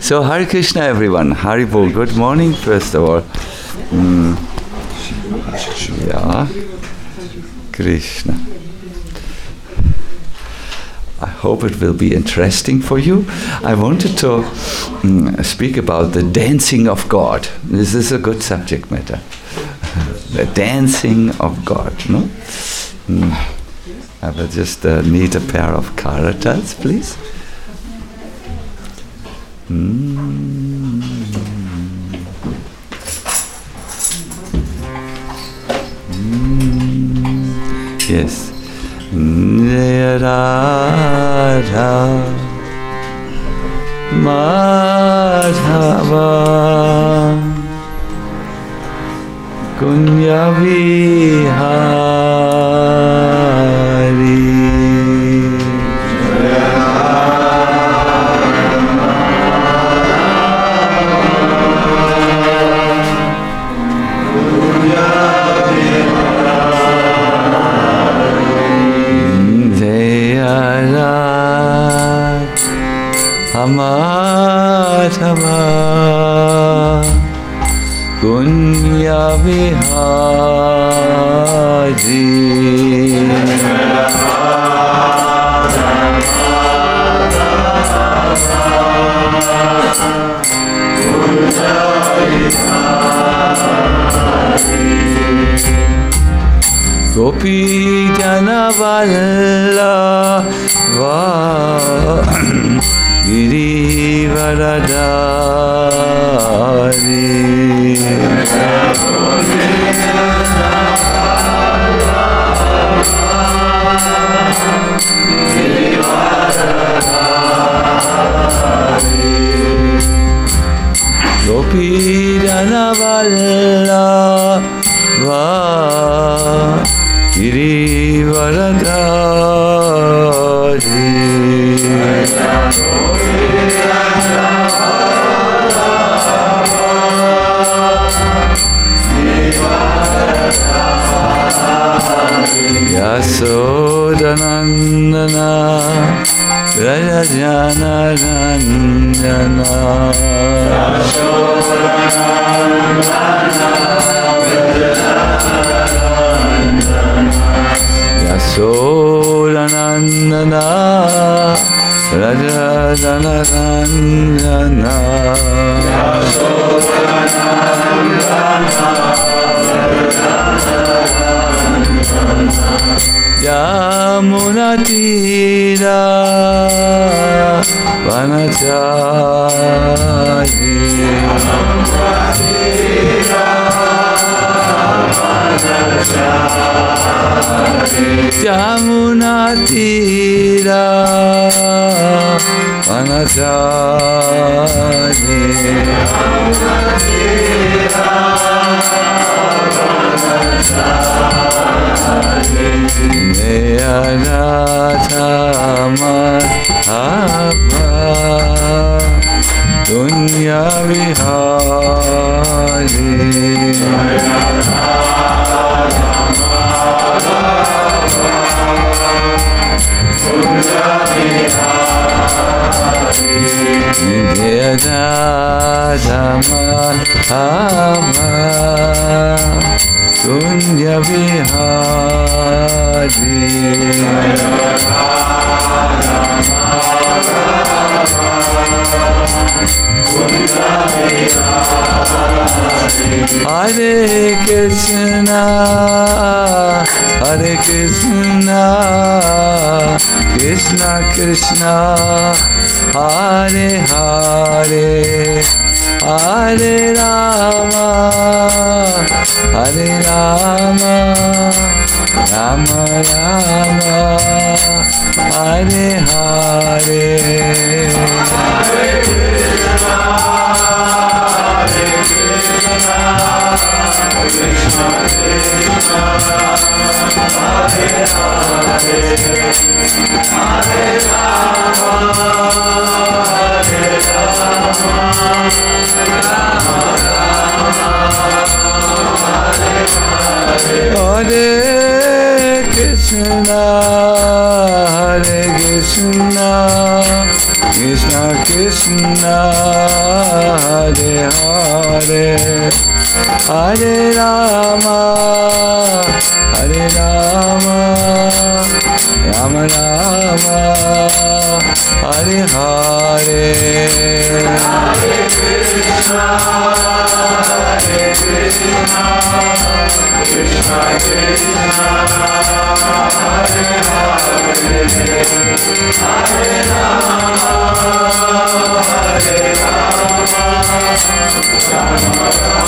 So Hare Krishna everyone, Haribol, good morning first of all. Yeah, Krishna. I hope it will be interesting for you. I wanted to speak about the dancing of God. This is a good subject matter. The dancing of God, no? I will just need a pair of karatas, please. Yes. Radha Madhava Kunya Vihari Madhava Kunya Vihari Gopi Jana Vallabha Girivaradari Gopi Jana Vallabha Girivaradari Yasodanandana Rajajana Ranjana Yasodanandana Rajajana Ranjana Yamuna Tira Vanachari Yamuna Tira Vanachari Meya Radha Madhava Kunya Vihari Meya Radha Madhava Kunya Vihari Hare Krishna Hare Krishna Krishna Krishna Hare Hare Hare Rama Hare Rama Rama Rama Hare Hare Hare Krishna Hare Krishna Krishna Krishna Hare Hare Hare Rama Hare Rama Rama Rama Hare Krishna Hare Krishna Krishna Krishna Hare Hare, Hare Rama, Hare Rama, Rama Rama, Hare Hare, Hare Krishna, Hare Krishna, Krishna Krishna, Hare Hare, Hare Rama, Hare Rama, Rama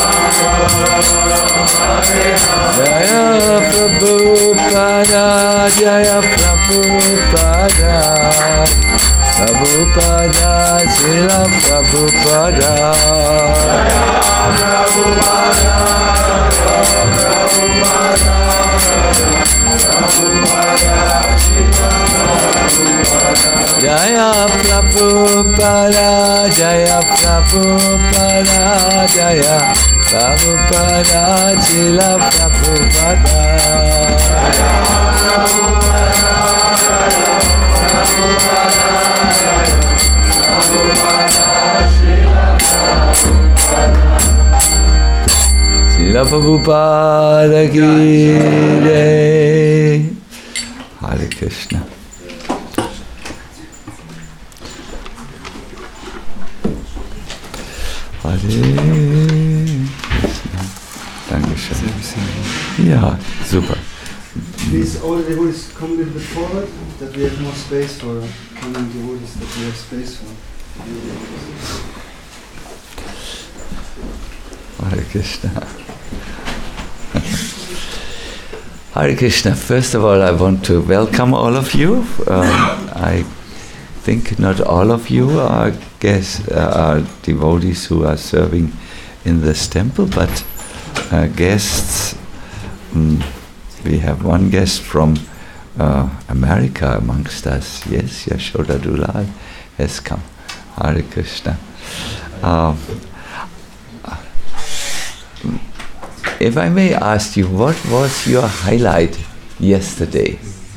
Rama, Hare Hare. Jaya Prabhupada, Jaya Prabhupada, Prabhupada, Srila Prabhupada. Jaya Prabhupada, Prabhupada, Prabhupada, Srila Prabhupada. Jaya Prabhupada, Jaya Prabhupada, Jaya Prabhupada, Srila Prabhupada. Jaya Prabhupada, Jaya Prabhupada, Jaya Prabhupada, Srila Prabhupada. Srila Prabhupada ki jai. Hare Krishna. Hare Krishna. Dankeschön. Ja, super. Please, all the devotees come a little bit forward, that we have more space for coming devotees, that we have space for. Hare Krishna. Hare Krishna. First of all, I want to welcome all of you. I think not all of you are devotees who are serving in this temple, but guests. We have one guest from America amongst us. Yes, Yashoda Dulal has come. Hare Krishna. If I may ask you, what was your highlight yesterday?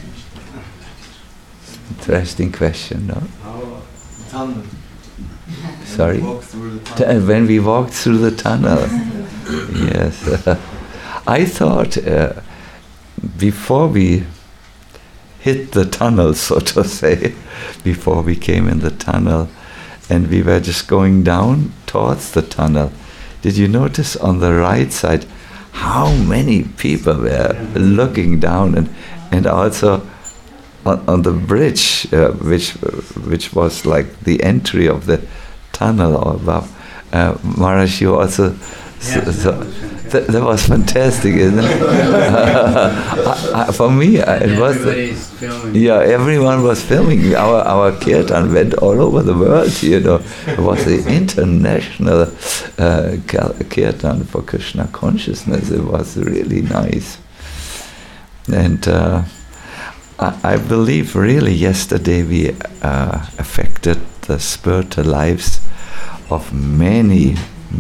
Interesting question, no? Our tunnel. Sorry? When we walked through the tunnel. When we walked through the tunnel. Yes. I thought before we hit the tunnel, so to say, before we came in the tunnel, and we were just going down towards the tunnel, did you notice on the right side how many people were looking down, and also on the bridge, which was like the entry of the tunnel or above. Maharaj, you also that was fantastic, isn't it? For me, it was. Everybody's filming. Yeah, everyone was filming. Our kirtan went all over the world. You know, it was the international kirtan for Krishna consciousness. It was really nice, and I believe really yesterday we affected the spiritual lives of many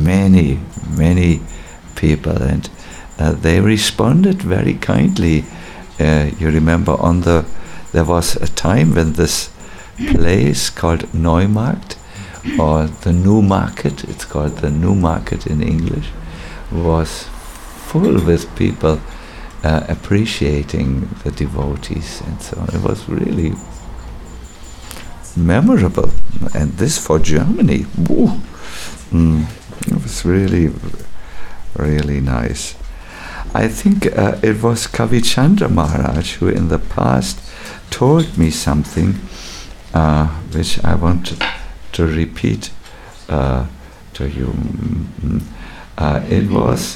people, and they responded very kindly. You remember there was a time when this place called Neumarkt, or the New Market, it's called the New Market in English, was full with people appreciating the devotees and so on. It was really memorable, and this for Germany. Woo. It was really, really nice. I think it was Kavichandra Maharaj who in the past told me something which I want to repeat to you. It was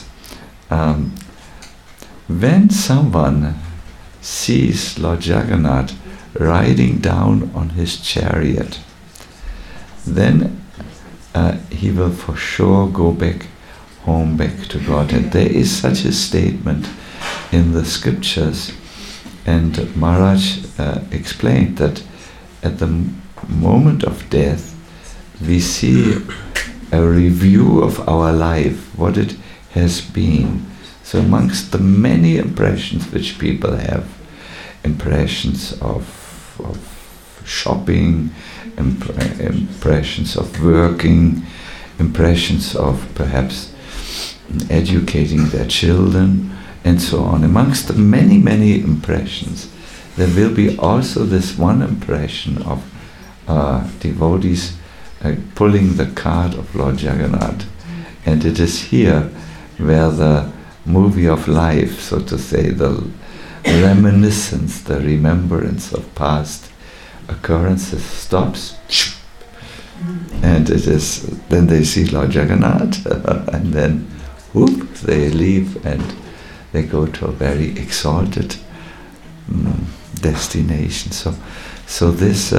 when someone sees Lord Jagannath riding down on his chariot, then he will for sure go back to God. And there is such a statement in the scriptures, and Maharaj explained that at the moment of death we see a review of our life, what it has been. So amongst the many impressions which people have, impressions of shopping, impressions of working, impressions of perhaps educating their children, and so on. Amongst the many, many impressions, there will be also this one impression of devotees pulling the cart of Lord Jagannath. And it is here where the movie of life, so to say, the reminiscence, the remembrance of past occurrences stops. And it is, then they see Lord Jagannath, and then whoop, they leave and they go to a very exalted destination. So this,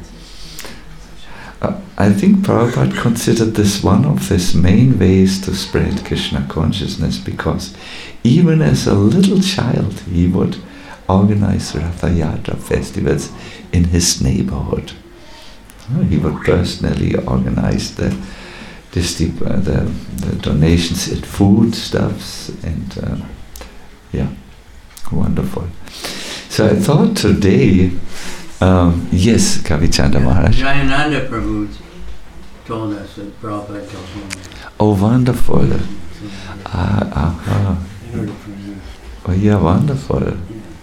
I think Prabhupada considered this one of his main ways to spread Krishna consciousness, because even as a little child he would organize Ratha Yatra festivals in his neighborhood. He would personally organize the donations in foodstuffs, and wonderful. So I thought today, yes, Kavichanda Maharaj. Jayananda Prabhu told us that Prabhupada told him. Oh, wonderful. Oh, yeah, wonderful.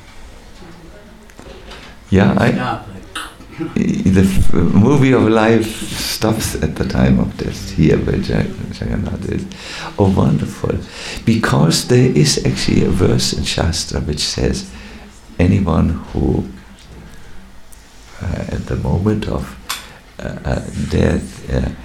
Yeah, the movie of life stops at the time of death here where Jagannath is. Oh, wonderful. Because there is actually a verse in Shastra which says anyone who at the moment of death,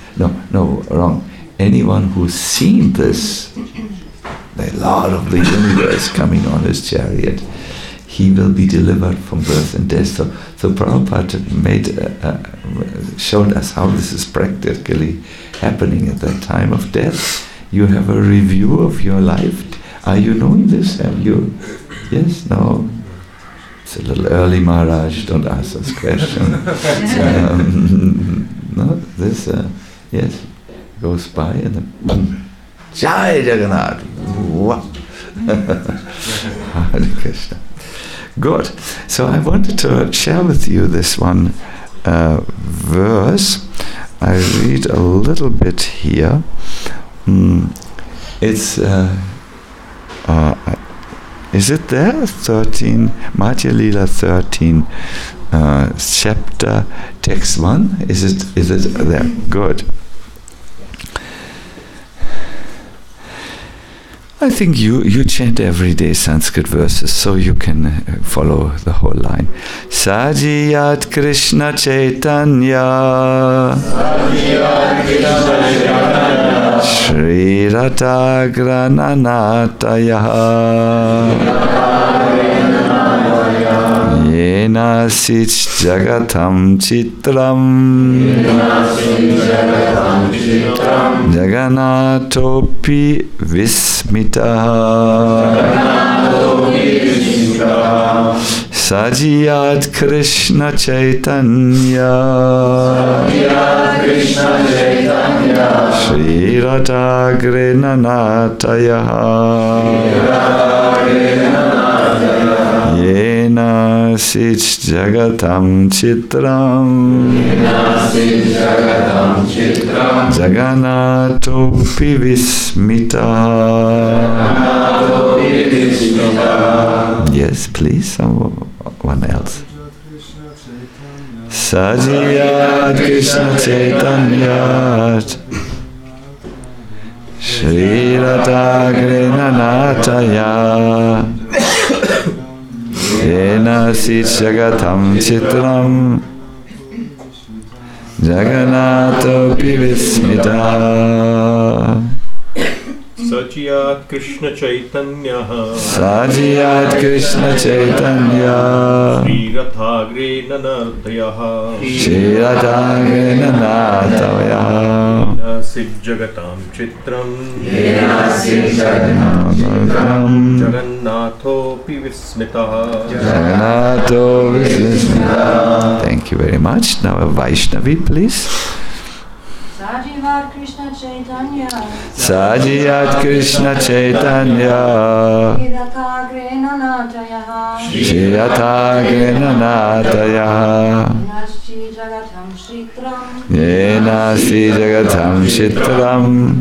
anyone who's seen this, the Lord of the universe coming on his chariot, he will be delivered from birth and death. So Prabhupada showed us how this is practically happening at the time of death. You have a review of your life. Are you knowing this? Have you? Yes? No? It's a little early, Maharaj. Don't ask us questions. No? This, yes, goes by and then boom. Jai Jagannath! Hare Krishna. Good. So I wanted to share with you this one verse. I read a little bit here. It's is it there? 13 Madhya Lila 13, chapter text 1. Is it there? Good. I think you chant every day Sanskrit verses, so you can follow the whole line. Sajiyat Krishna Chaitanya Shri Rata Grananataya Yena Sich Jagatam Chitram Jagannathopi Vismita Sajiyat Krishna Chaitanya Shri Radha Grenanataya Yena Sich Jagatam Chitram Jagannathopi Vismita. Yes, please, someone else. Sajiyat Krishna Chaitanya Shri Radha Grenanataya Yena Sich Jagatam Chitram Jagannathopi Vismita. Sajiyat Krishna Chaitanya Sajiyat Krishna Chaitanya Shri Radha Grenanataya Shri Radha Grenanataya Yena Sich Jagatam Chitram Jagannathopi Vismita. Jagannathopi Vismita. Thank you very much. Now a Vaishnavi, please. Sajiyat Krishna Chaitanya Sajiyat Krishna Chaitanya Shri Radha Grenanataya chitram. Yena Sri Jagatam Chitram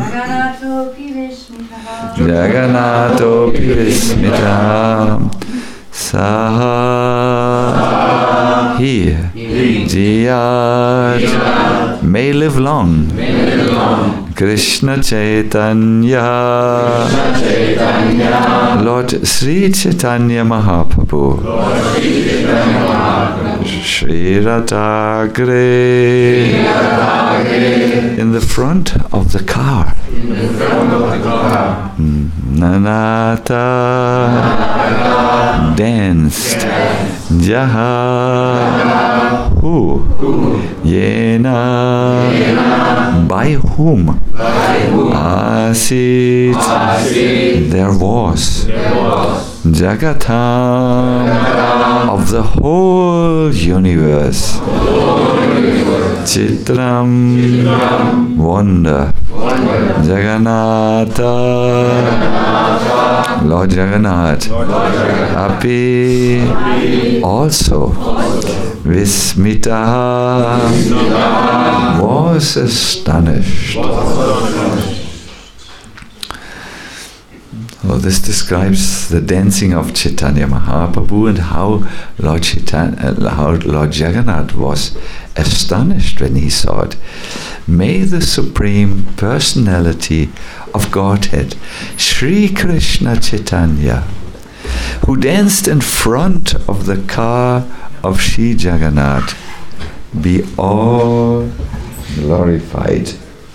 Jaganatopi Vismita Saha He Jiyat may live long. Krishna Chaitanya Lord Sri Chaitanya Mahaprabhu Shri Radhagre in the front of the car. Nanata danced Jaha who Yena by whom Asit there was Jagatam of the whole universe Chitram wonder Jagannatha Lord Jagannath Api also Vismita was astonished. Well, this describes the dancing of Chaitanya Mahaprabhu and how Lord Jagannath was astonished when he saw it. May the Supreme Personality of Godhead, Sri Krishna Chaitanya, who danced in front of the car of Sri Jagannath, be all glorified.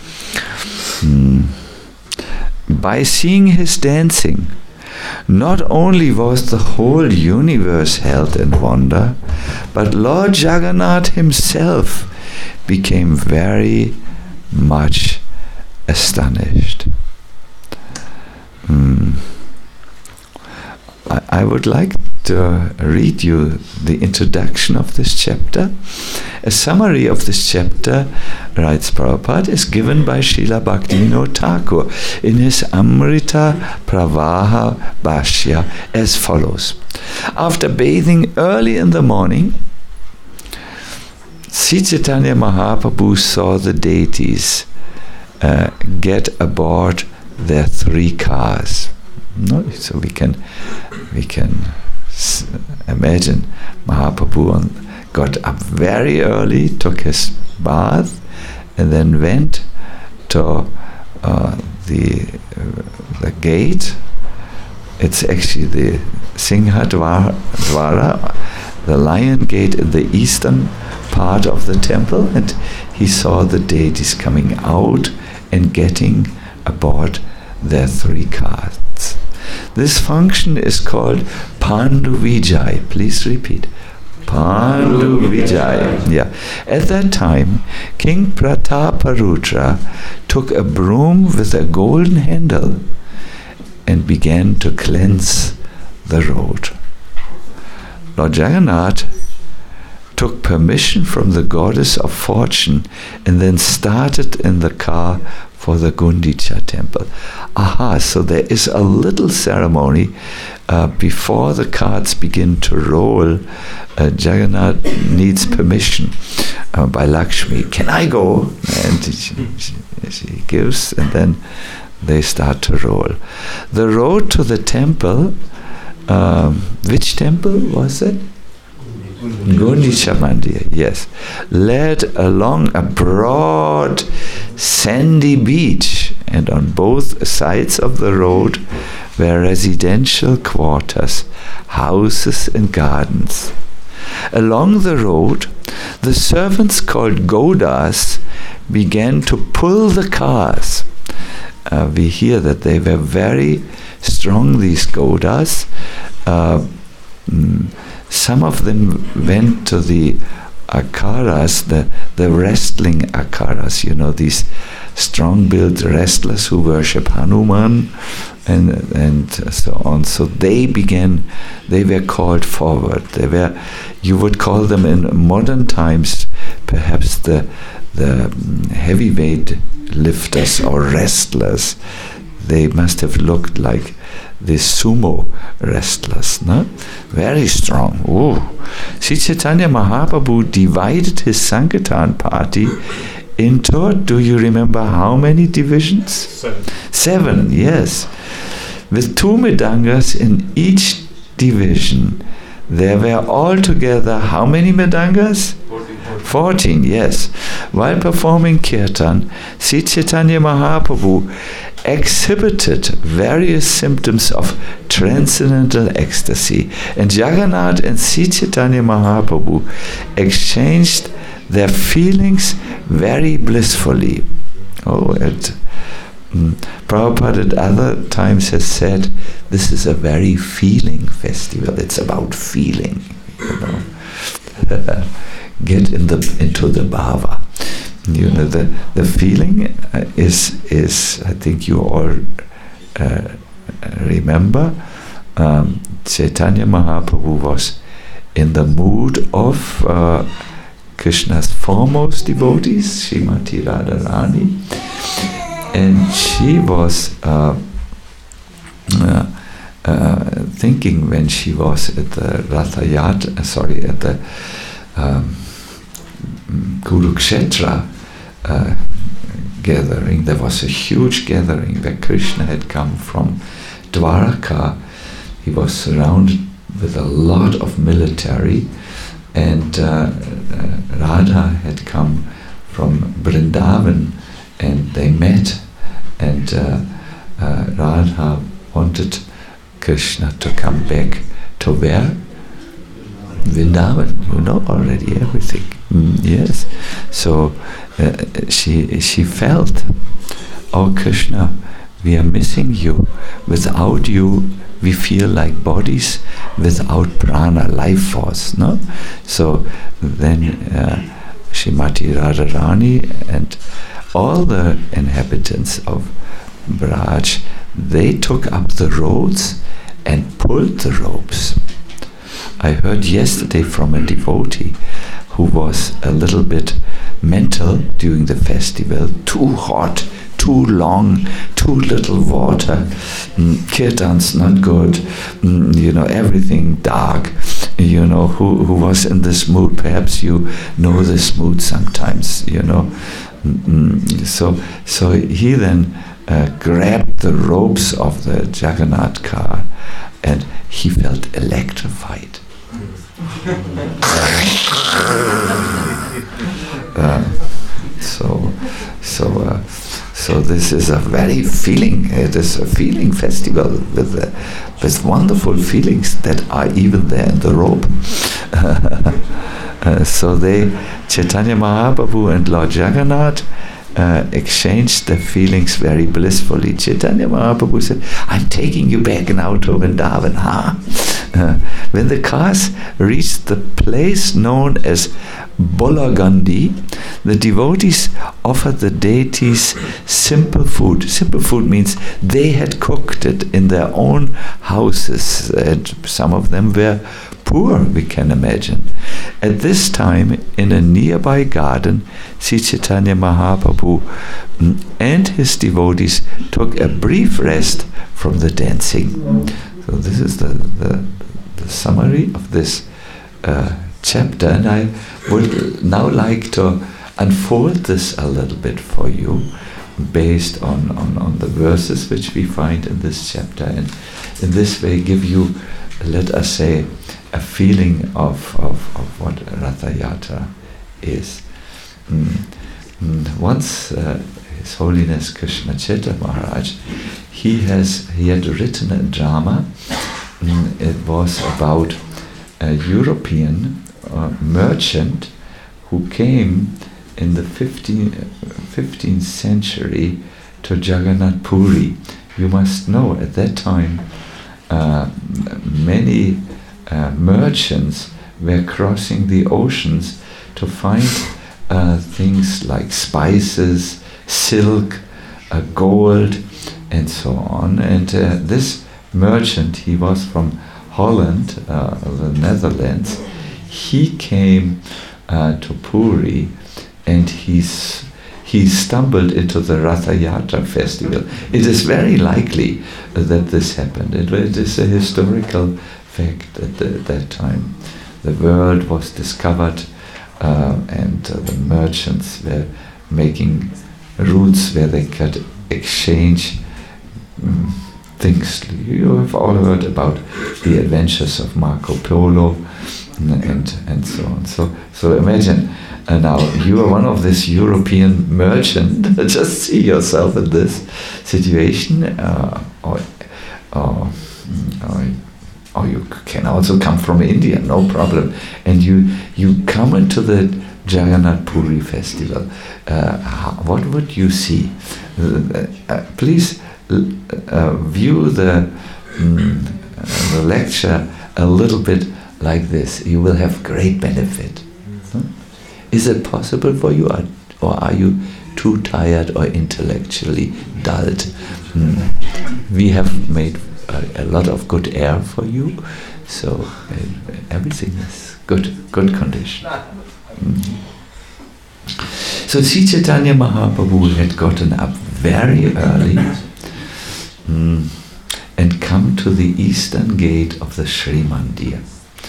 By seeing his dancing, not only was the whole universe held in wonder, but Lord Jagannath himself became very much astonished. I would like to read you the introduction of this chapter. A summary of this chapter, writes Prabhupada, is given by Srila Bhaktivinoda Thakur in his Amrita Pravaha Bhashya as follows. After bathing early in the morning, Sri Chaitanya Mahaprabhu saw the deities get aboard their 3 cars. No, so we can imagine Mahaprabhu got up very early, took his bath, and then went to the gate. It's actually the Singha Dwara, the lion gate in the eastern part of the temple, and he saw the deities coming out and getting aboard their 3 cars. This function is called Pandu Vijay. Please repeat. Pandu Vijay. Yeah. At that time, King Prataparudra took a broom with a golden handle and began to cleanse the road. Lord Jagannath took permission from the goddess of fortune and then started in the car for the Gundicha temple. So there is a little ceremony before the carts begin to roll. Jagannath needs permission by Lakshmi. Can I go? And she gives, and then they start to roll. The road to the temple, which temple was it? Gundicha Mandir, yes, led along a broad sandy beach, and on both sides of the road were residential quarters, houses and gardens. Along the road, the servants called Gaudas began to pull the cars. We hear that they were very strong, these Gaudas. Some of them went to the akaras, the wrestling akaras, these strong-built wrestlers who worship Hanuman and so on. So they were called forward. You would call them in modern times perhaps the heavyweight lifters or wrestlers. they must have looked like the sumo wrestlers, no? Very strong. Sri Chaitanya Mahaprabhu divided his Sankirtan party into, do you remember how many divisions? 7, yes. With 2 mridangas in each division. There were altogether how many mridangas? 14, yes. While performing kirtan, Sri Chaitanya Mahaprabhu exhibited various symptoms of transcendental ecstasy, and Jagannath and Sri Chaitanya Mahaprabhu exchanged their feelings very blissfully. Prabhupada at other times has said, this is a very feeling festival. It's about feeling, you know. Get into the bhava. You know, the feeling is I think you all remember, Chaitanya Mahaprabhu was in the mood of Krishna's foremost devotees, Srimati Radharani, and she was thinking when she was at the at the Kurukshetra gathering. There was a huge gathering where Krishna had come from Dwaraka. He was surrounded with a lot of military, and Radha had come from Vrindavan, and they met, and Radha wanted Krishna to come back to where? Vrindavan, you know already everything. Yes. So she felt, oh Krishna, we are missing you. Without you, we feel like bodies without prana, life force. No. So then Srimati Radharani and all the inhabitants of Braj, they took up the roads and pulled the ropes. I heard yesterday from a devotee who was a little bit mental during the festival. Too hot, too long, too little water. Kirtan's not good. You know, everything dark. You know, who was in this mood? Perhaps you know this mood sometimes. You know, so he then grabbed the ropes of the Jagannath car, and he felt electrified. So this is a very feeling. It is a feeling festival with wonderful feelings that are even there in the rope. So Chaitanya Mahaprabhu and Lord Jagannath exchanged their feelings very blissfully. Chaitanya Mahaprabhu said, I'm taking you back now to Vrindavan, huh? When the cars reached the place known as Bolagandi, the devotees offered the deities simple food. Simple food means they had cooked it in their own houses, and some of them were poor, we can imagine. At this time, in a nearby garden, Sri Chaitanya Mahaprabhu and his devotees took a brief rest from the dancing. So this is the summary of this chapter, and I would now like to unfold this a little bit for you based on the verses which we find in this chapter, and in this way give you, let us say, a feeling of what Ratha Yatra is. Once His Holiness Krishna Chaitra Maharaj, he had written a drama. It was about a European merchant who came in the 15th century to Jagannath Puri. You must know at that time many merchants were crossing the oceans to find things like spices, silk, gold, and so on. And this merchant, he was from Holland, the Netherlands. He came to Puri, and he he stumbled into the Ratha Yatra festival. It is very likely that this happened. It is a historical fact at that time. The world was discovered and the merchants were making routes where they could exchange things. You have all heard about the adventures of Marco Polo and so on. So imagine now you are one of this European merchant. Just see yourself in this situation, or you can also come from India, no problem. And you come into the Jagannath Puri festival. What would you see? Please view the lecture a little bit like this. You will have great benefit. Is it possible for you, or are you too tired or intellectually dulled? We have made a lot of good air for you, so everything is good condition. So Sri Chaitanya Mahaprabhu had gotten up very early and come to the eastern gate of the Sri Mandir.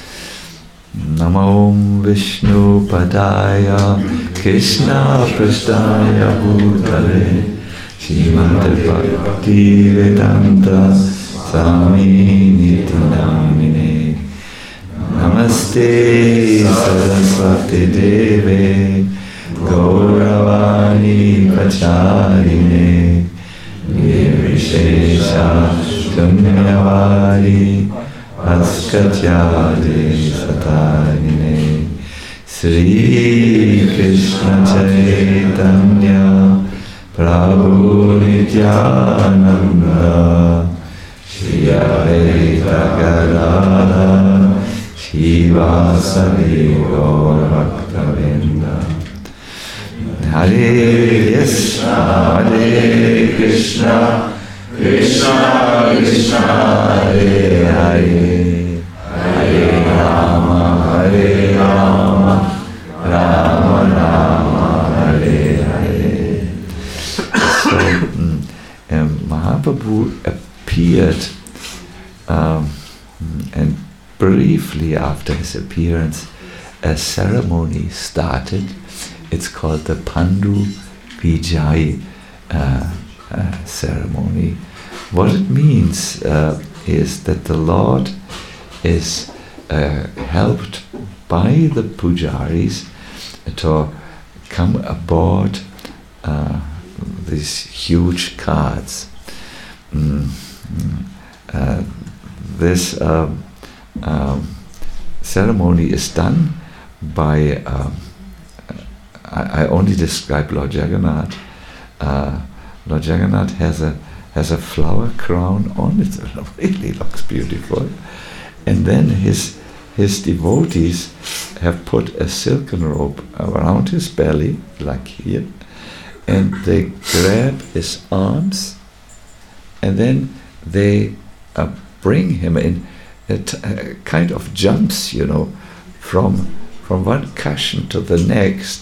Namo Vishnu Padaya Krishna Prasthaya Bhutale Srimate Bhakti Vedanta Swami Niti Namine Namaste Saraswati Deve Gauravani Pacharine Nirvishesha Shunyavadi Askatyade Satarine Sri Krishna Chaitanya Prabhu Nityananda Shri Advaita Gadadhara Shivasari Gaur Bhaktavinda. Hare Krishna, Krishna Krishna, Hare Hare, Hare Rama, Rama Rama, Hare Hare. So Mahaprabhu appeared, and briefly after his appearance, a ceremony started. It's called the Pandu Vijay ceremony. What it means is that the Lord is helped by the pujaris to come aboard these huge carts. This ceremony is done by I only describe Lord Jagannath. Lord Jagannath has a flower crown on it. It really looks beautiful. And then his devotees have put a silken rope around his belly, like here, and they grab his arms, and then they bring him in. It kind of jumps, from one cushion to the next.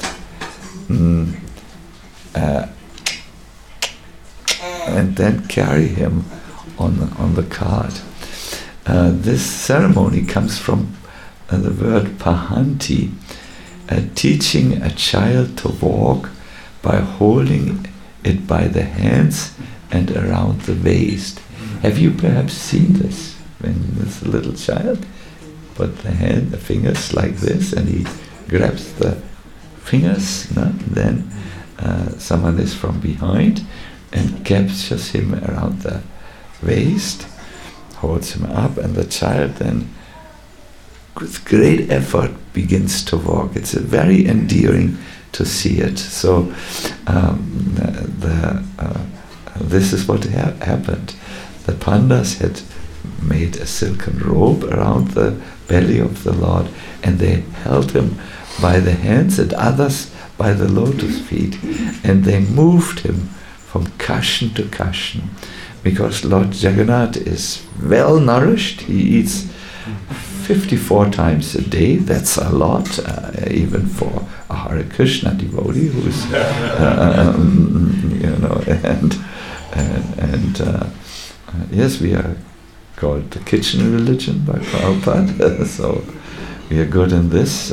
And then carry him on the cart. This ceremony comes from the word pahanti, teaching a child to walk by holding it by the hands and around the waist. Have you perhaps seen this? When this little child put the fingers like this, and he grabs the fingers, then someone is from behind and captures him around the waist, holds him up, and the child then, with great effort, begins to walk. It's very endearing to see it. So this is what happened. The pandas had made a silken robe around the belly of the Lord, and they held him by the hands and others by the lotus feet, and they moved him from cushion to cushion, because Lord Jagannath is well nourished. He eats 54 times a day. That's a lot, even for a Hare Krishna devotee who's, yes, we are called the kitchen religion by Prabhupada, so we are good in this,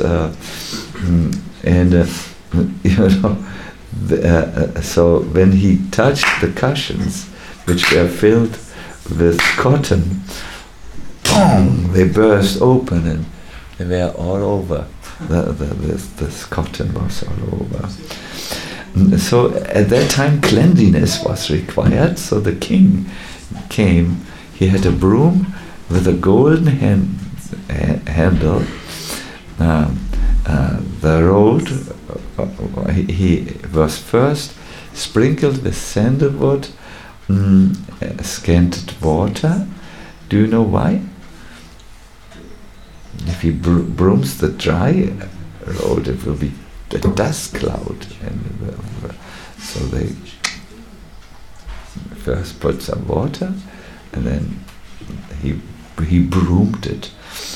so when he touched the cushions, which were filled with cotton, boom, they burst open and they were all over. This cotton was all over. So at that time cleanliness was required, so the king came. He had a broom with a golden handle. The road, he was first sprinkled with sandalwood, scented water. Do you know why? If he brooms the dry road, it will be a dust cloud. So they first put some water, and then he broomed it.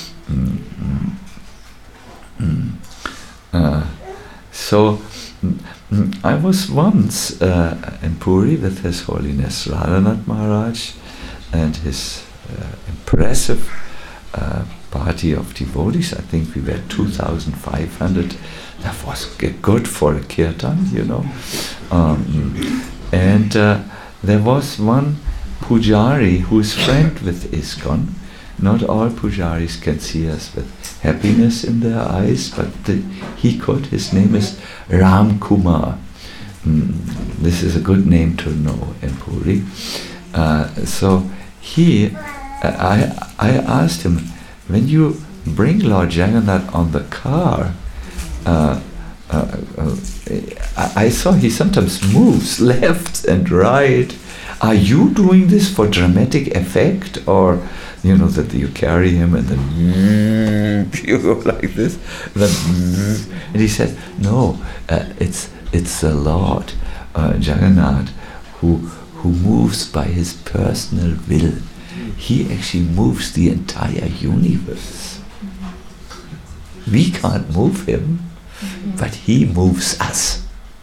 So I was once in Puri with His Holiness Radhanath Maharaj and his impressive party of devotees. I think we were 2,500. That was good for a kirtan, and there was one pujari who is friend with ISKCON. Not all pujaris can see us with happiness in their eyes, but he could. His name is Ram Kumar. This is a good name to know in Puri. So I asked him, when you bring Lord Jagannath on the car, I saw he sometimes moves left and right. Are you doing this for dramatic effect, or that you carry him and then you go like this, and he said, no, it's the Lord Jagannath who moves by his personal will. He actually moves the entire universe. We can't move him, but he moves us.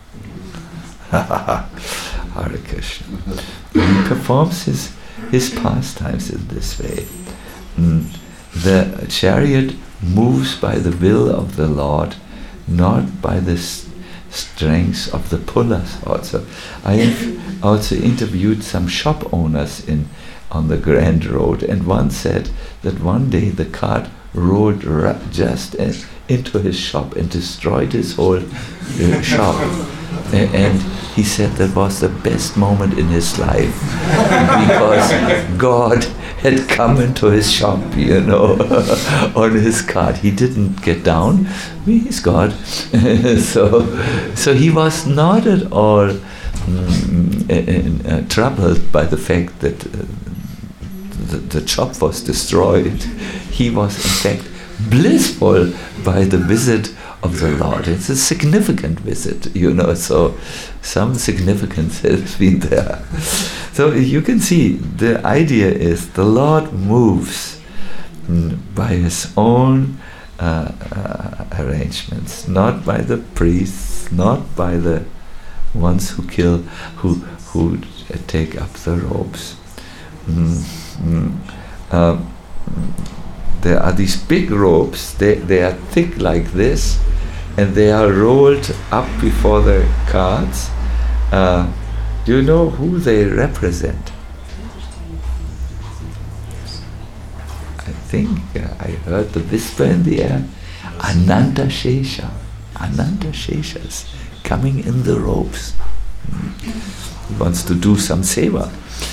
Hare Krishna. He performs his pastimes in this way. The chariot moves by the will of the Lord, not by the strength of the pullers. Also, I have also interviewed some shop owners on the Grand Road, and one said that one day the cart rolled just into his shop and destroyed his whole shop. And he said that was the best moment in his life, because God had come into his shop, on his cart. He didn't get down. He's God. So he was not at all troubled by the fact that the shop was destroyed. He was in fact blissful by the visit of the Lord. It's a significant visit, so some significance has been there. So you can see the idea is the Lord moves by his own arrangements, not by the priests, not by the ones who take up the robes. There are these big robes, they are thick like this, and they are rolled up before the carts. Do you know who they represent? I think I heard the whisper in the air. Ananta Shesha. Ananta Sheshas coming in the robes. He wants to do some seva.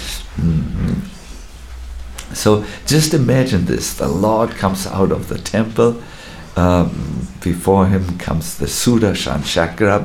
So just imagine this. The Lord comes out of the temple. Before him comes the Sudarshan Chakra.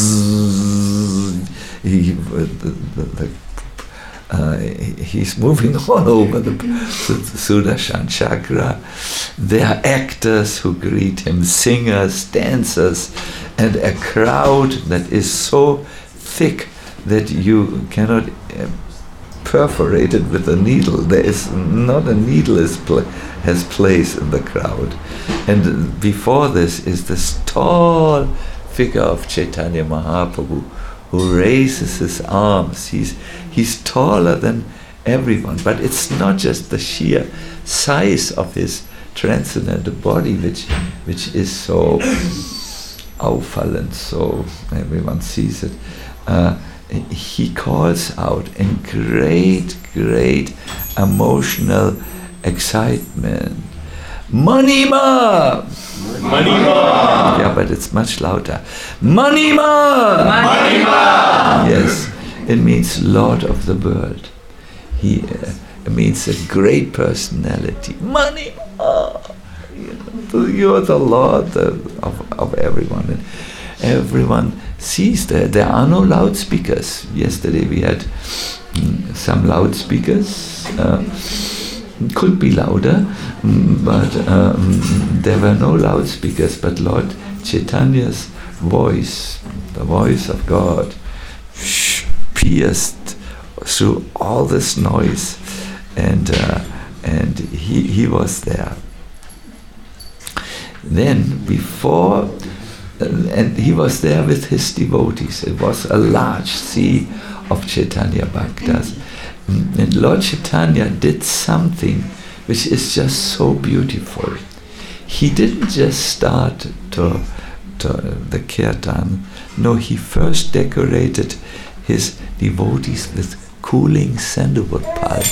He's moving all over the Sudarshan Chakra. There are actors who greet him, singers, dancers, and a crowd that is so thick that you cannot perforate it with a needle. There is not a needle has place in the crowd. And before this is this tall figure of Chaitanya Mahaprabhu, who raises his arms. He's taller than everyone, but it's not just the sheer size of his transcendental body which is so auffallend, so everyone sees it. He calls out in great emotional excitement, Manima! Manima! Yeah, but it's much louder. Manima! Manima! Yes, it means Lord of the world. It means a great personality. Manima! You're the Lord of everyone. And everyone sees that. There are no loudspeakers. Yesterday we had some loudspeakers. Could be louder, but there were no loudspeakers. But Lord Chaitanya's voice, the voice of God, pierced through all this noise, and he was there. Then and he was there with his devotees. It was a large sea of Chaitanya Bhaktas. And Lord Chaitanya did something which is just so beautiful. He didn't just start to the kirtan. No, he first decorated his devotees with cooling sandalwood pulp.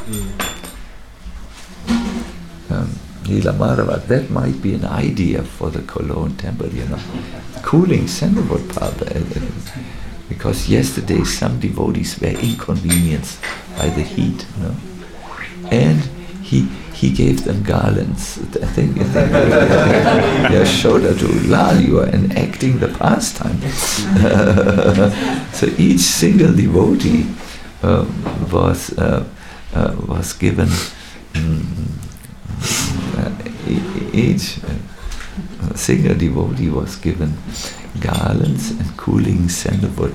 Lila Madhava, that might be an idea for the Cologne temple, cooling sandalwood pulp. Because yesterday some devotees were inconvenienced by the heat, and he gave them garlands. I think Yashoda to Lal, you are enacting the pastime. So each single devotee was given each single devotee was given garlands and cooling sandalwood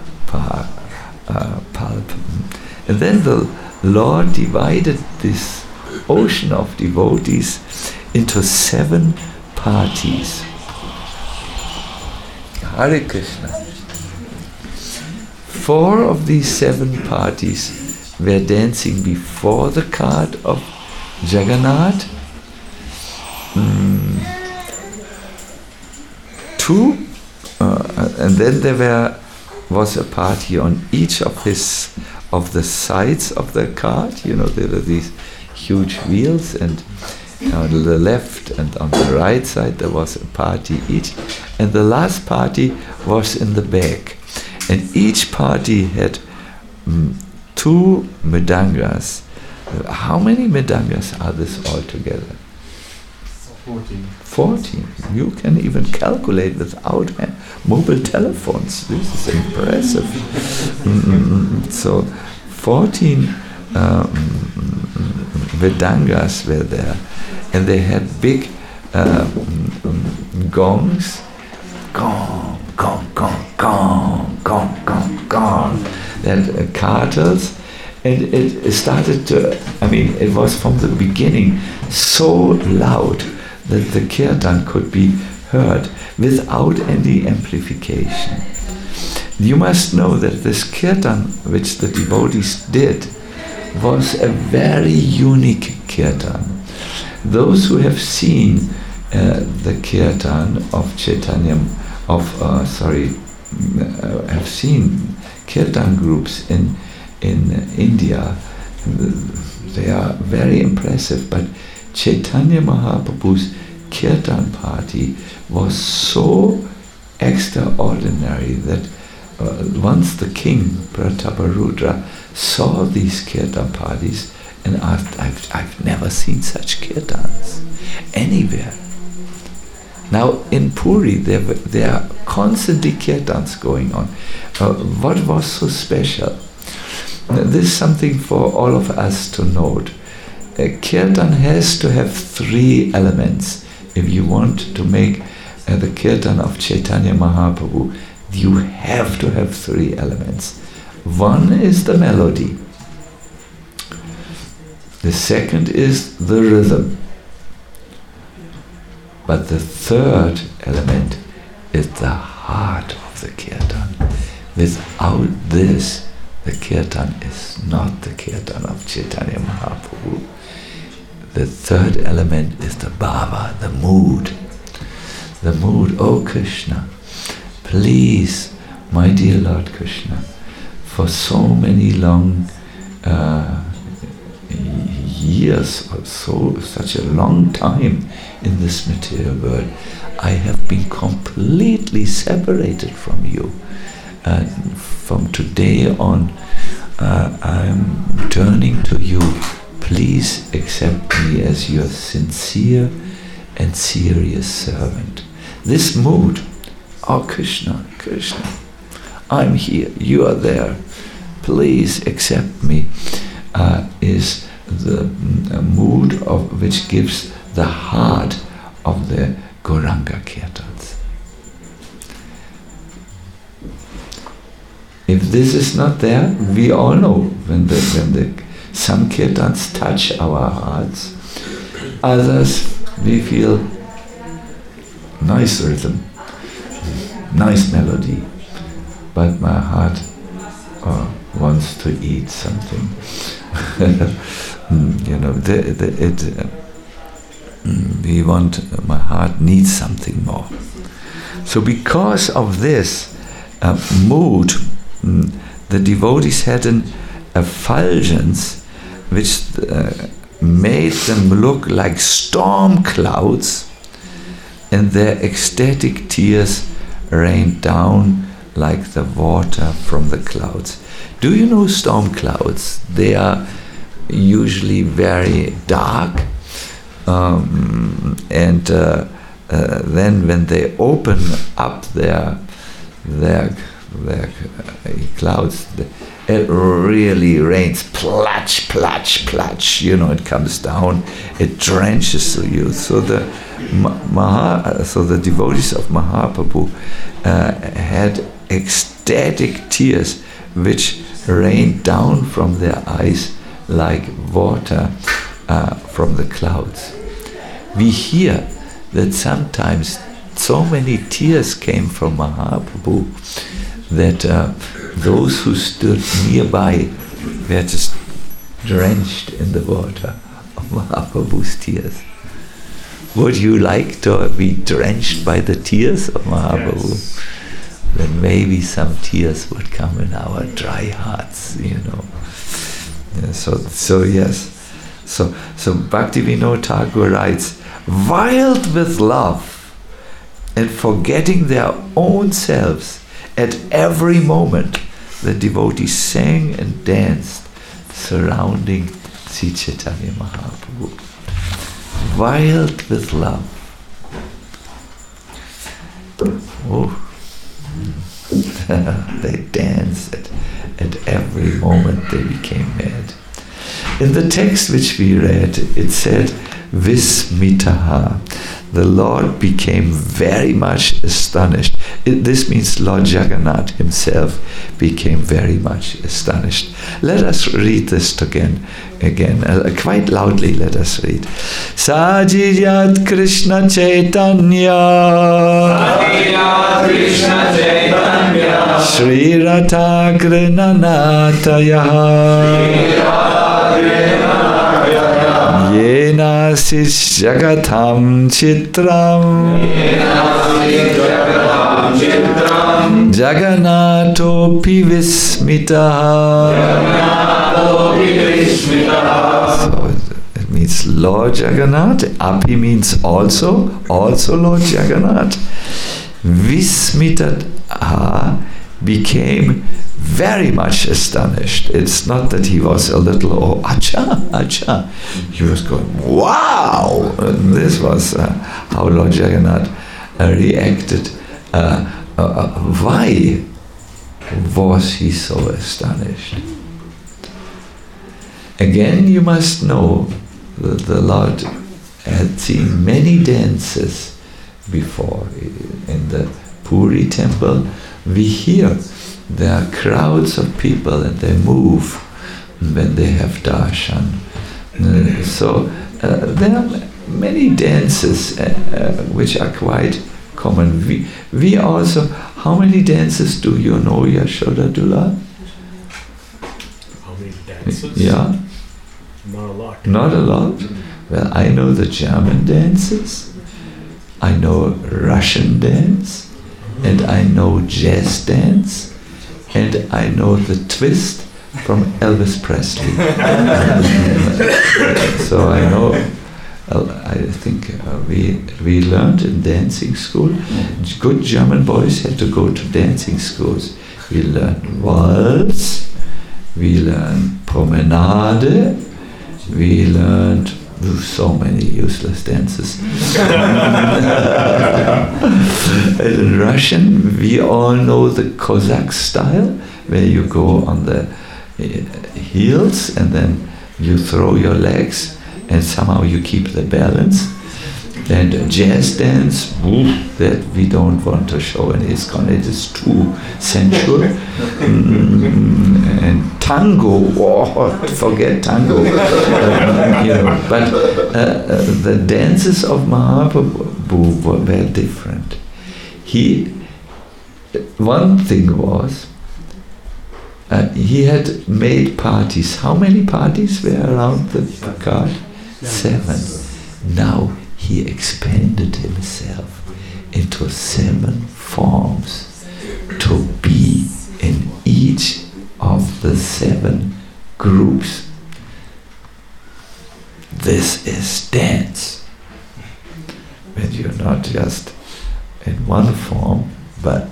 pulp. And then the Lord divided this ocean of devotees into 7 parties. Hare Krishna. 4 of these 7 parties were dancing before the cart of Jagannath. 2, and then there was a party on each of the sides of the cart. There were these huge wheels, and on the left and on the right side there was a party each, and the last party was in the back, and each party had 2 mridangas. How many mridangas are this altogether? 14. You can even calculate without mobile telephones. This is impressive. So 14 Vedangas were there, and they had big gongs. Gong, gong, gong, gong, gong, gong, gong. They had cartels, and it started to, it was from the beginning so loud that the kirtan could be heard without any amplification. You must know that this kirtan which the devotees did was a very unique kirtan. Those who have seen the kirtan of Chaitanya, have seen kirtan groups in India, they are very impressive, but Chaitanya Mahaprabhu's kirtan party was so extraordinary that once the king, Prataparudra, saw these kirtan parties and asked, I've never seen such kirtans anywhere. Now in Puri there are constantly kirtans going on. What was so special? This is something for all of us to note. A kirtan has to have 3 elements. If you want to make the kirtan of Chaitanya Mahaprabhu, you have to have 3 elements. One is the melody. The second is the rhythm. But the third element is the heart of the kirtan. Without this, the kirtan is not the kirtan of Chaitanya Mahaprabhu. The third element is the bhava, the mood. The mood, oh Krishna, please, my dear Lord Krishna, for so many long years or so, such a long time in this material world, I have been completely separated from you. And from today on, I am turning to you. Please accept me as your sincere and serious servant. This mood, oh Krishna, Krishna, I'm here, you are there, please accept me, is the mood of which gives the heart of the Gauranga Kirtans. If this is not there, we all know when some Kirtans touch our hearts, others we feel nice rhythm, nice melody, but my heart wants to eat something. My heart needs something more. So because of this mood, the devotees had an effulgence which made them look like storm clouds, and their ecstatic tears rained down like the water from the clouds. Do you know storm clouds? They are usually very dark, and then when they open up their clouds, it really rains, plutch, plutch, plutch. It comes down, it drenches you. So the devotees of Mahaprabhu had ecstatic tears which rained down from their eyes like water from the clouds. We hear that sometimes so many tears came from Mahaprabhu that those who stood nearby were just drenched in the water of Mahaprabhu's tears. Would you like to be drenched by the tears of Mahaprabhu? Yes. Then maybe some tears would come in our dry hearts, So yes. So Bhaktivinoda Thakur writes, wild with love and forgetting their own selves, at every moment the devotees sang and danced surrounding Sri Chaitanya Mahaprabhu. Wild with love. Oh. They danced at every moment, they became mad. In the text which we read, it said, Vismitaha. The Lord became very much astonished. This means Lord Jagannath himself became very much astonished. Let us read this again. Quite loudly let us read. Sajiyat Krishna Chaitanya Shri Rathagrina Nataya Yena sis jagatam chitram Jagannato pivismitaha. So it means Lord Jagannath. Api means also Lord Jagannath. Vismitaha became very much astonished. It's not that he was a little, acha. He was going, wow! And this was how Lord Jagannath reacted. Why was he so astonished? Again, you must know that the Lord had seen many dances before. In the Puri temple, we hear there are crowds of people and they move when they have darshan. So there are many dances which are quite common. We also, How many dances do you know, Yashoda Dula? How many dances? Yeah? Not a lot. Not a lot? Well, I know the German dances, I know Russian dance, and I know jazz dance, and I know the twist from Elvis Presley. So I know, I think we learned in dancing school. Good German boys had to go to dancing schools. We learned waltz, we learned promenade, we learned so many useless dances. And in Russian, we all know the Cossack style, where you go on the heels and then you throw your legs and somehow you keep the balance. And jazz dance, that we don't want to show in ISKCON, it is too sensual. And tango, forget tango. But the dances of Mahaprabhu were very different. One thing was, he had made parties. How many parties were around the card? 7. Now he expanded himself into 7 forms to be in each of the 7 groups. This is dance. When you're not just in one form, but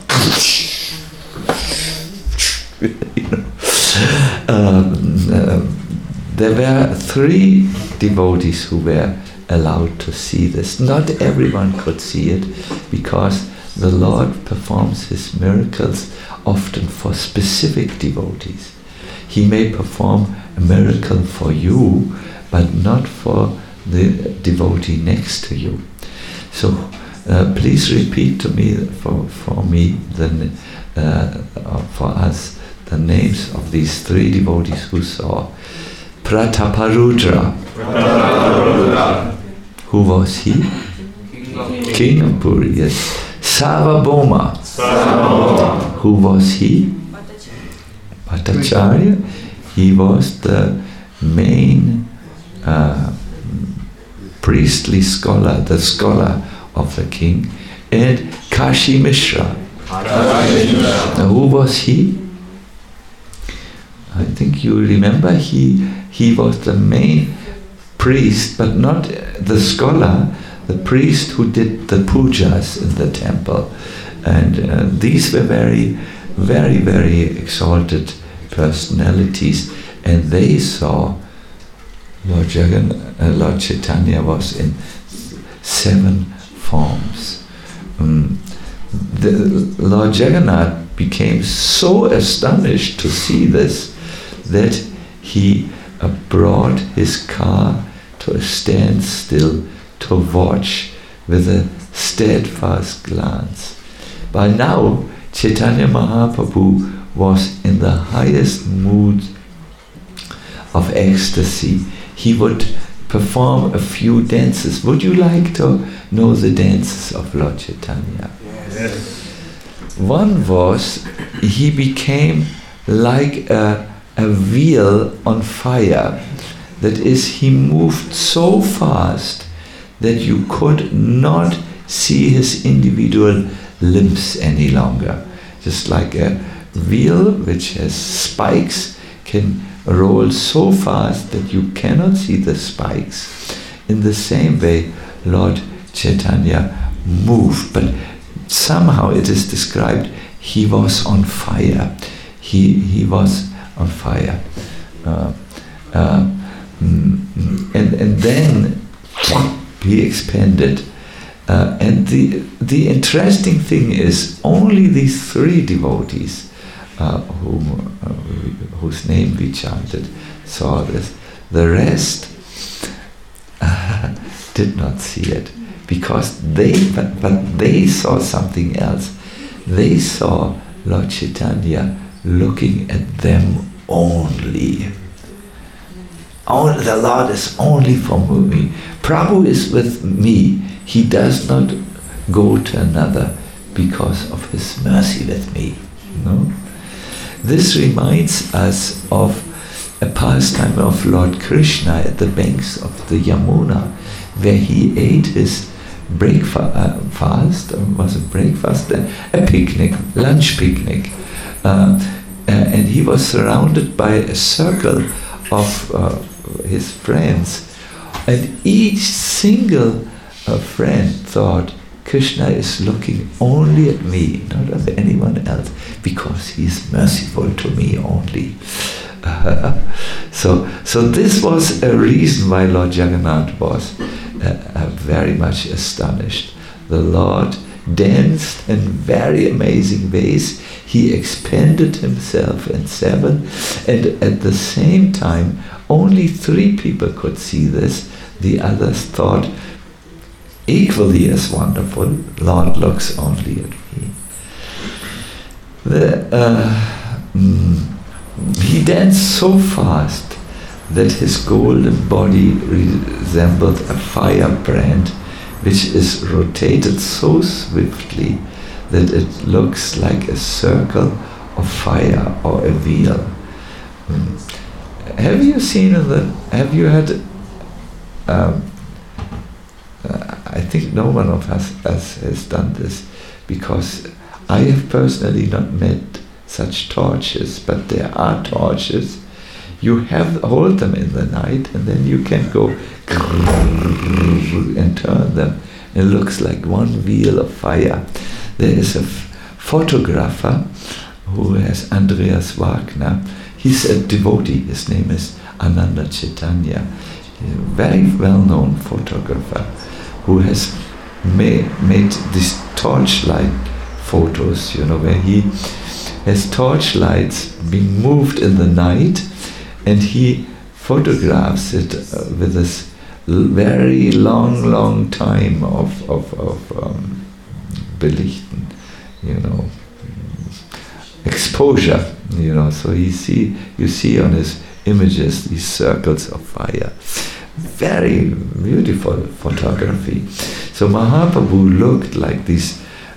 there were 3 devotees who were allowed to see this. Not everyone could see it, because the Lord performs his miracles often for specific devotees. He may perform a miracle for you, but not for the devotee next to you. So please repeat to me, for me, for us, the names of these 3 devotees who saw. Prataparudra. Who was he? King of Puri, yes. Sarvabhauma. Who was he? Bhattacharya. He was the main priestly scholar, the scholar of the king. And Kashi Mishra. Who was he? I think you remember, he was the main priest, but not the scholar, the priest who did the pujas in the temple. And these were very, very, very exalted personalities, and they saw Lord Chaitanya was in 7 forms. Lord Jagannath became so astonished to see this that he brought his car to a standstill to watch with a steadfast glance. By now, Chaitanya Mahaprabhu was in the highest mood of ecstasy. He would perform a few dances. Would you like to know the dances of Lord Chaitanya? Yes. One was, he became like a wheel on fire. That is, he moved so fast that you could not see his individual limbs any longer. Just like a wheel which has spikes can roll so fast that you cannot see the spikes. In the same way, Lord Chaitanya moved, but somehow it is described he was on fire. He was on fire. And then he expanded. And the interesting thing is, only these 3 devotees whose name we chanted saw this. The rest did not see it, because they saw something else. They saw Lord Chaitanya looking at them only. The Lord is only for me. Prabhu is with me. He does not go to another because of his mercy with me. No? This reminds us of a pastime of Lord Krishna at the banks of the Yamuna, where he ate his breakfast, was it breakfast? A picnic, lunch picnic. And he was surrounded by a circle of his friends. And each single friend thought, Krishna is looking only at me, not at anyone else, because he is merciful to me only. So this was a reason why Lord Jagannath was very much astonished. The Lord danced in very amazing ways. He expanded himself in 7, and at the same time, only 3 people could see this. The others thought, equally as wonderful, Lord looks only at me. He danced so fast that his golden body resembled a firebrand, which is rotated so swiftly that it looks like a circle of fire or a wheel. Have you had I think no one of us has done this, because I have personally not met such torches, but there are torches. You hold them in the night, and then you can go and turn them. It looks like one wheel of fire. There is a photographer who has Andreas Wagner. He's a devotee. His name is Ananda Chaitanya. He's a very well-known photographer who has made these torchlight photos, where he has torchlights being moved in the night, and he photographs it with this very long time of belichten, exposure, so you see on his images these circles of fire. Very beautiful photography. So Mahaprabhu looked like these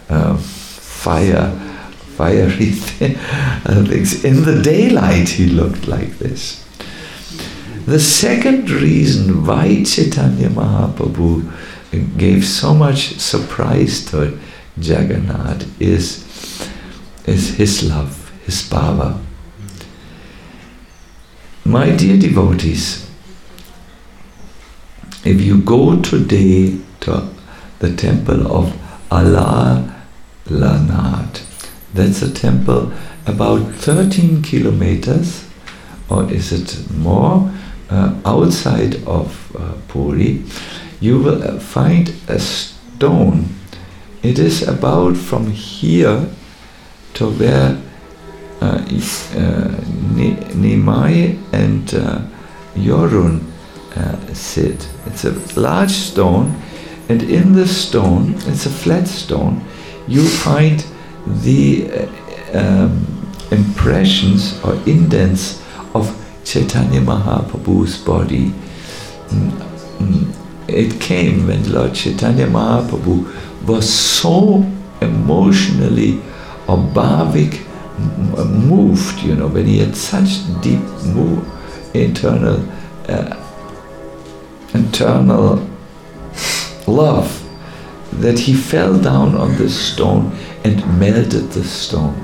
fiery things. In the daylight he looked like this. The second reason why Chaitanya Mahaprabhu gave so much surprise to Jagannath is his love, his bhava. My dear devotees, if you go today to the temple of Alar Lanath, that's a temple about 13 kilometers, or is it more, outside of Puri, you will find a stone. It is about from here to where Nimai and Yorun sit. It's a large stone, and in the stone, it's a flat stone, you find the impressions or indents of Chaitanya Mahaprabhu's body. It came when Lord Chaitanya Mahaprabhu was so emotionally or bhavic moved, when he had such deep internal love, that he fell down on the stone and melted the stone.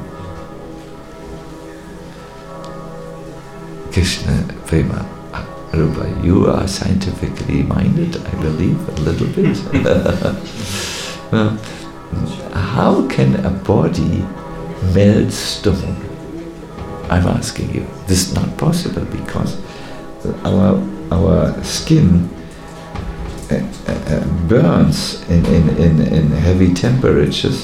Krishna Prema Rupa, you are scientifically minded, I believe, a little bit. Well, how can a body melt stone? I'm asking you. This is not possible, because our skin burns in heavy temperatures,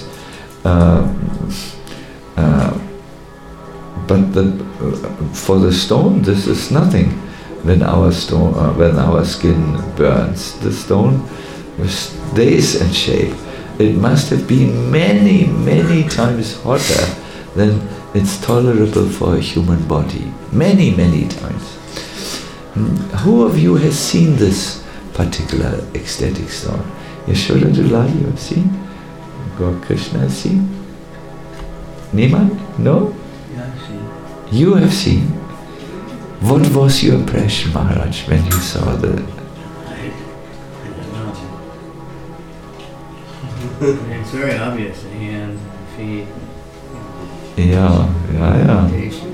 but for the stone this is nothing. When our skin burns, the stone stays in shape. It must have been many times hotter than it's tolerable for a human body. Many times. Who of you has seen this particular ecstatic stone? Yashoda Dulal, you have seen? Gaur Krishna has seen? Niemand? No? Yeah, I see. You have seen. What was your impression, Maharaj, when you saw the... I don't know. It's very obvious, the hands and feet. Yeah. Facial.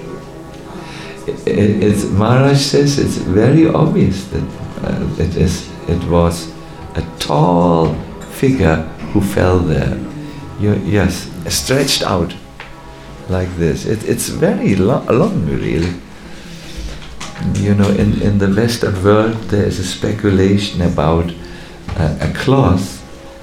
It's Maharaj says it's very obvious that it was a tall figure who fell there. Yes, stretched out like this. It's very long, really. You know, in the Western world there is a speculation about a cloth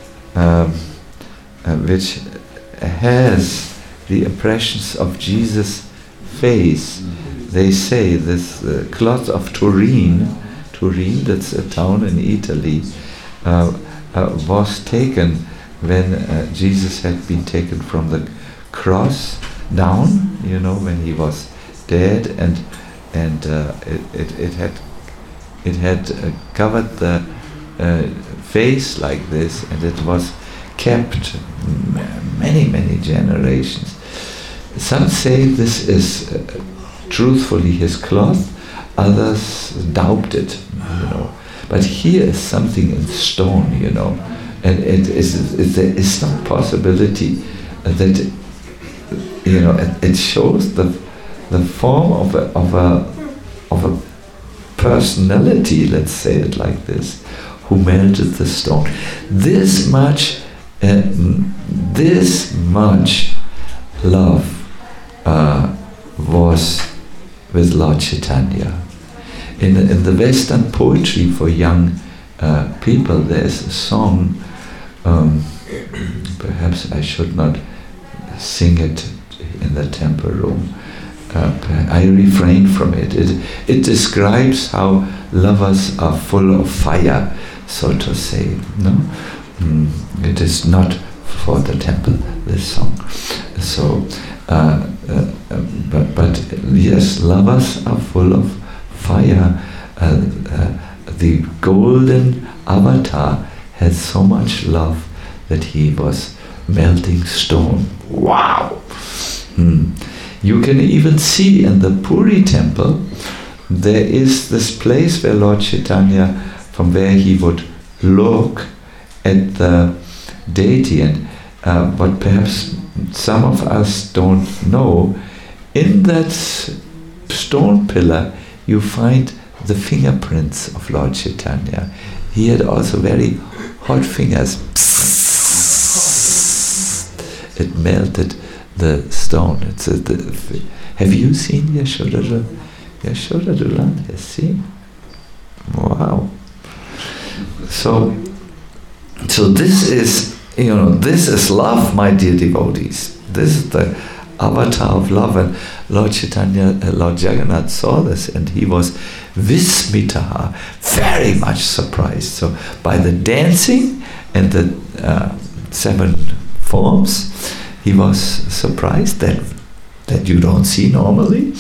which has the impressions of Jesus' face. They say this cloth of Turin, that's a town in Italy, was taken when Jesus had been taken from the cross down, you know, when he was dead, and it had covered the face like this, and it was kept many generations. Some say this is truthfully his cloth, others doubt it, you know. But here is something in stone, you know, and there is some possibility that, you know, it shows the form of a personality, let's say it like this, who melted the stone. This much love was with Lord Chaitanya. In the Western poetry for young people, there's a song, perhaps I should not sing it in the temple room. I refrain from it. It describes how lovers are full of fire, so to say. No, it is not for the temple, this song. So, but yes, lovers are full of fire. The golden avatar had so much love that he was melting stone. Wow! You can even see in the Puri temple, there is this place where Lord Chaitanya, from where he would look at the deity, and what perhaps some of us don't know, in that stone pillar you find the fingerprints of Lord Chaitanya. He had also very hot fingers. It melted the stone. Have you seen Yashoda? Yashoda Dulan has seen. Wow. So this is, you know, this is love, my dear devotees. This is the avatar of love, and Lord Chaitanya, Lord Jagannath saw this, and he was vismitaha, very much surprised. So by the dancing and the 7 forms, he was surprised that you don't see normally.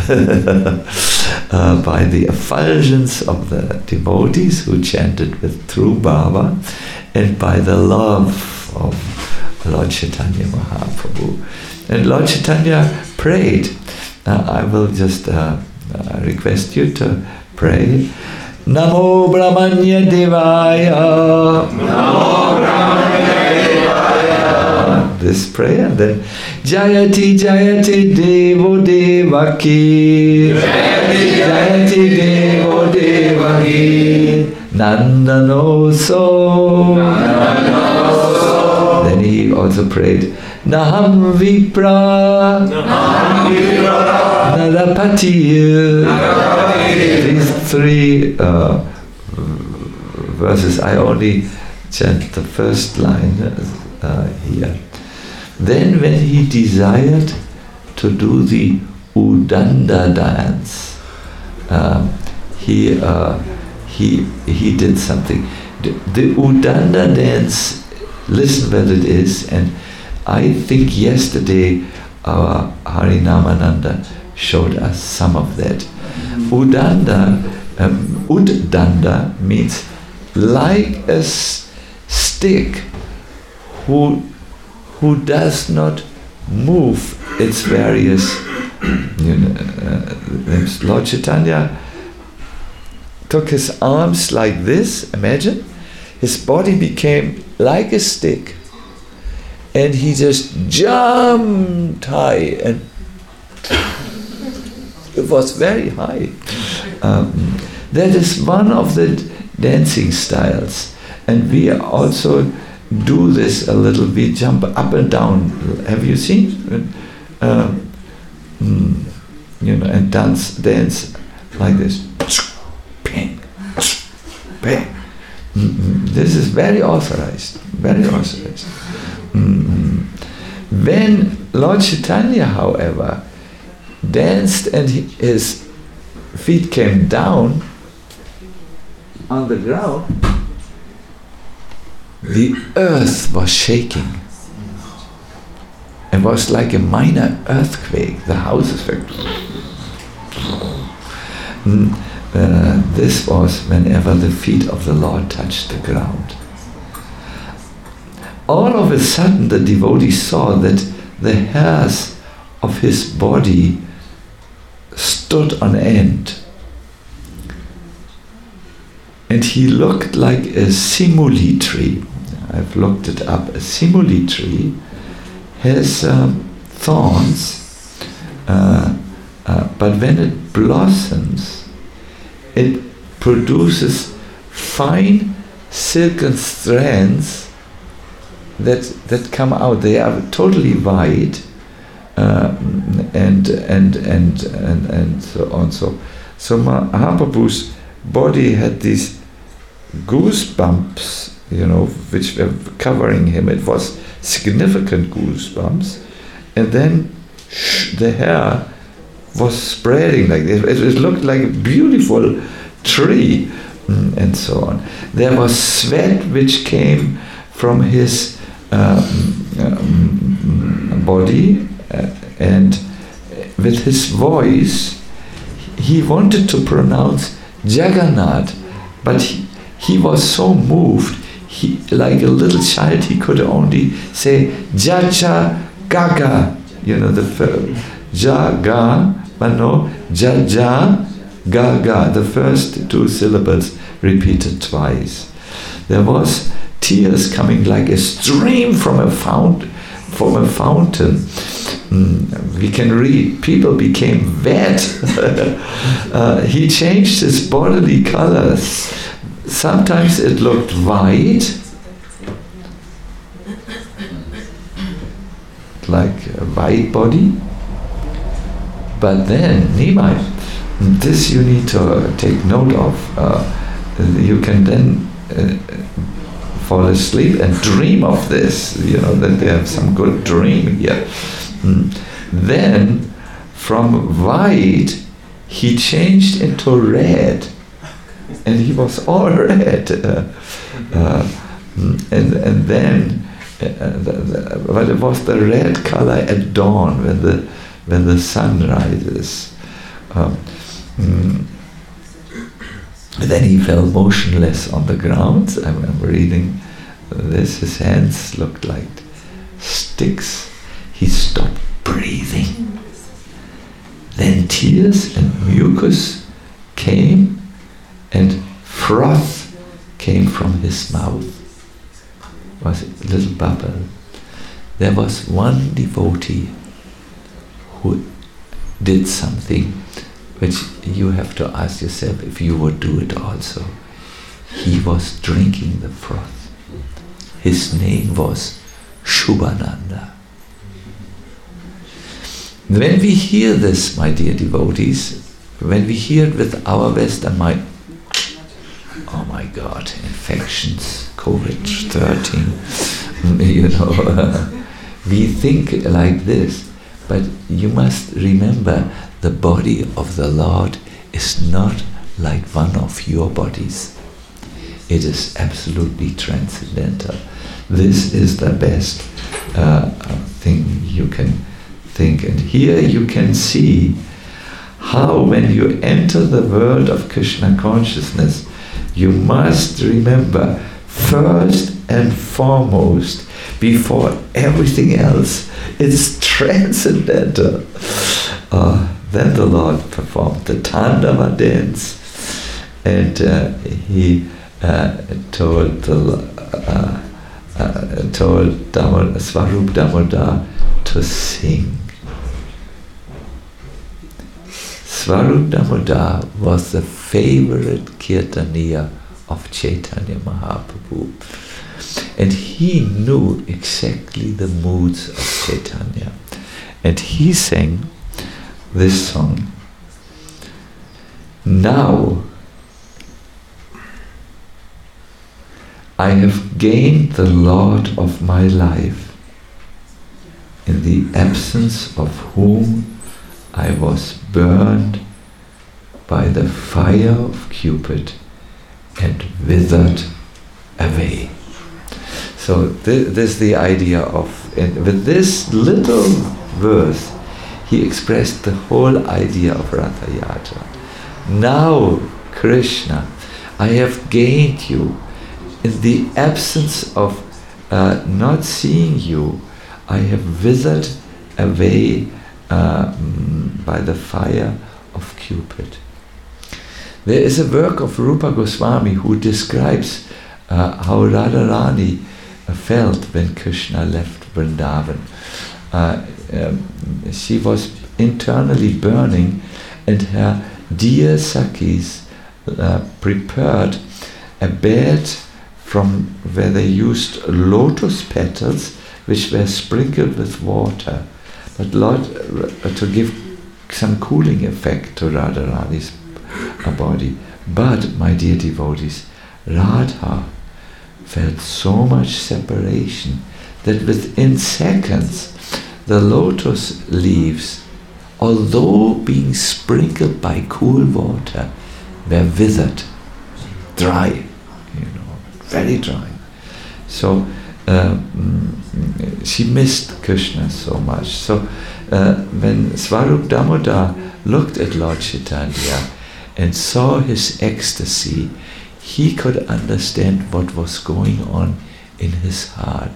By the effulgence of the devotees who chanted with true bhava, and by the love of Lord Chaitanya Mahaprabhu. And Lord Chaitanya prayed. I will just request you to pray. Namo Brahmanya Devaya. Namo Brahmanya Devaya. This prayer, and then Jayati Jayati Devo Devaki. Jayati Jayati Devo Devaki. Nandanoso. Then he also prayed Naham Vipra. Narapati. These 3 verses, I only chant the first line here. Then when he desired to do the Udanda dance, he did something. The Udanda dance, listen what it is, and I think yesterday our Harinamananda showed us some of that. Udanda means like a stick who does not move its various limbs. Lord Chaitanya took his arms like this, imagine. His body became like a stick, and he just jumped high, and it was very high. That is one of the dancing styles, and we also do this a little. We jump up and down. Have you seen? And dance like this. Bang, bang. This is very authorized. Very authorized. When Lord Chaitanya, however, danced and his feet came down on the ground, the earth was shaking. It was like a minor earthquake. The houses were... this was whenever the feet of the Lord touched the ground. All of a sudden the devotee saw that the hairs of his body stood on end. And he looked like a simuli tree. I've looked it up. A simuli tree has thorns, but when it blossoms, it produces fine silken strands that come out. They are totally white, and so on. So Mahaprabhu's body had these goosebumps, which were covering him. It was significant goosebumps, and then the hair was spreading like this. It looked like a beautiful tree, and so on. There was sweat which came from his body, and with his voice he wanted to pronounce Jagannath, but he was so moved, like a little child, he could only say Jaja Gaga, the Jaga, but no, Jaja Gaga, the first two syllables repeated twice. There was tears coming like a stream from a fountain. We can read, people became wet. He changed his bodily colors. Sometimes it looked white, like a white body. But then, Nimai, this you need to take note of. You can then fall asleep and dream of this, that they have some good dream here. Then, from white, he changed into red, and he was all red. And then, but it was the red color at dawn when the sun rises. Then he fell motionless on the ground. I'm reading this. His hands looked like sticks. He stopped breathing. Then tears and mucus came, and froth came from his mouth. It was a little bubble. There was one devotee who did something which you have to ask yourself if you would do it also. He was drinking the froth. His name was Shubhananda. When we hear this, my dear devotees, when we hear it with our Western mind, oh my God, infections, COVID-13, we think like this. But you must remember, the body of the Lord is not like one of your bodies. It is absolutely transcendental. This is the best thing you can think. And here you can see how when you enter the world of Krishna consciousness, you must remember, first and foremost, before everything else. It's transcendental. Then the Lord performed the Tandava dance, and he told Swarup Damodar to sing. Swarup Damodar was the favorite Kirtaniya of Chaitanya Mahaprabhu, and he knew exactly the moods of Chaitanya, and he sang this song. Now I have gained the Lord of my life, in the absence of whom I was burned by the fire of Cupid and withered away. So this is the idea of, with this little verse, he expressed the whole idea of Ratha Yatra. Now, Krishna, I have gained you. In the absence of not seeing you, I have withered away by the fire of Cupid. There is a work of Rupa Goswami who describes how Radharani felt when Krishna left Vrindavan. She was internally burning, and her dear Sakhis prepared a bed from where they used lotus petals which were sprinkled with water, but Lord, to give some cooling effect to Radharani's body. But, my dear devotees, Radha felt so much separation that within seconds the lotus leaves, although being sprinkled by cool water, were withered, dry, very dry. So she missed Krishna so much. So when Swarup Damodar looked at Lord Chaitanya and saw his ecstasy, he could understand what was going on in his heart.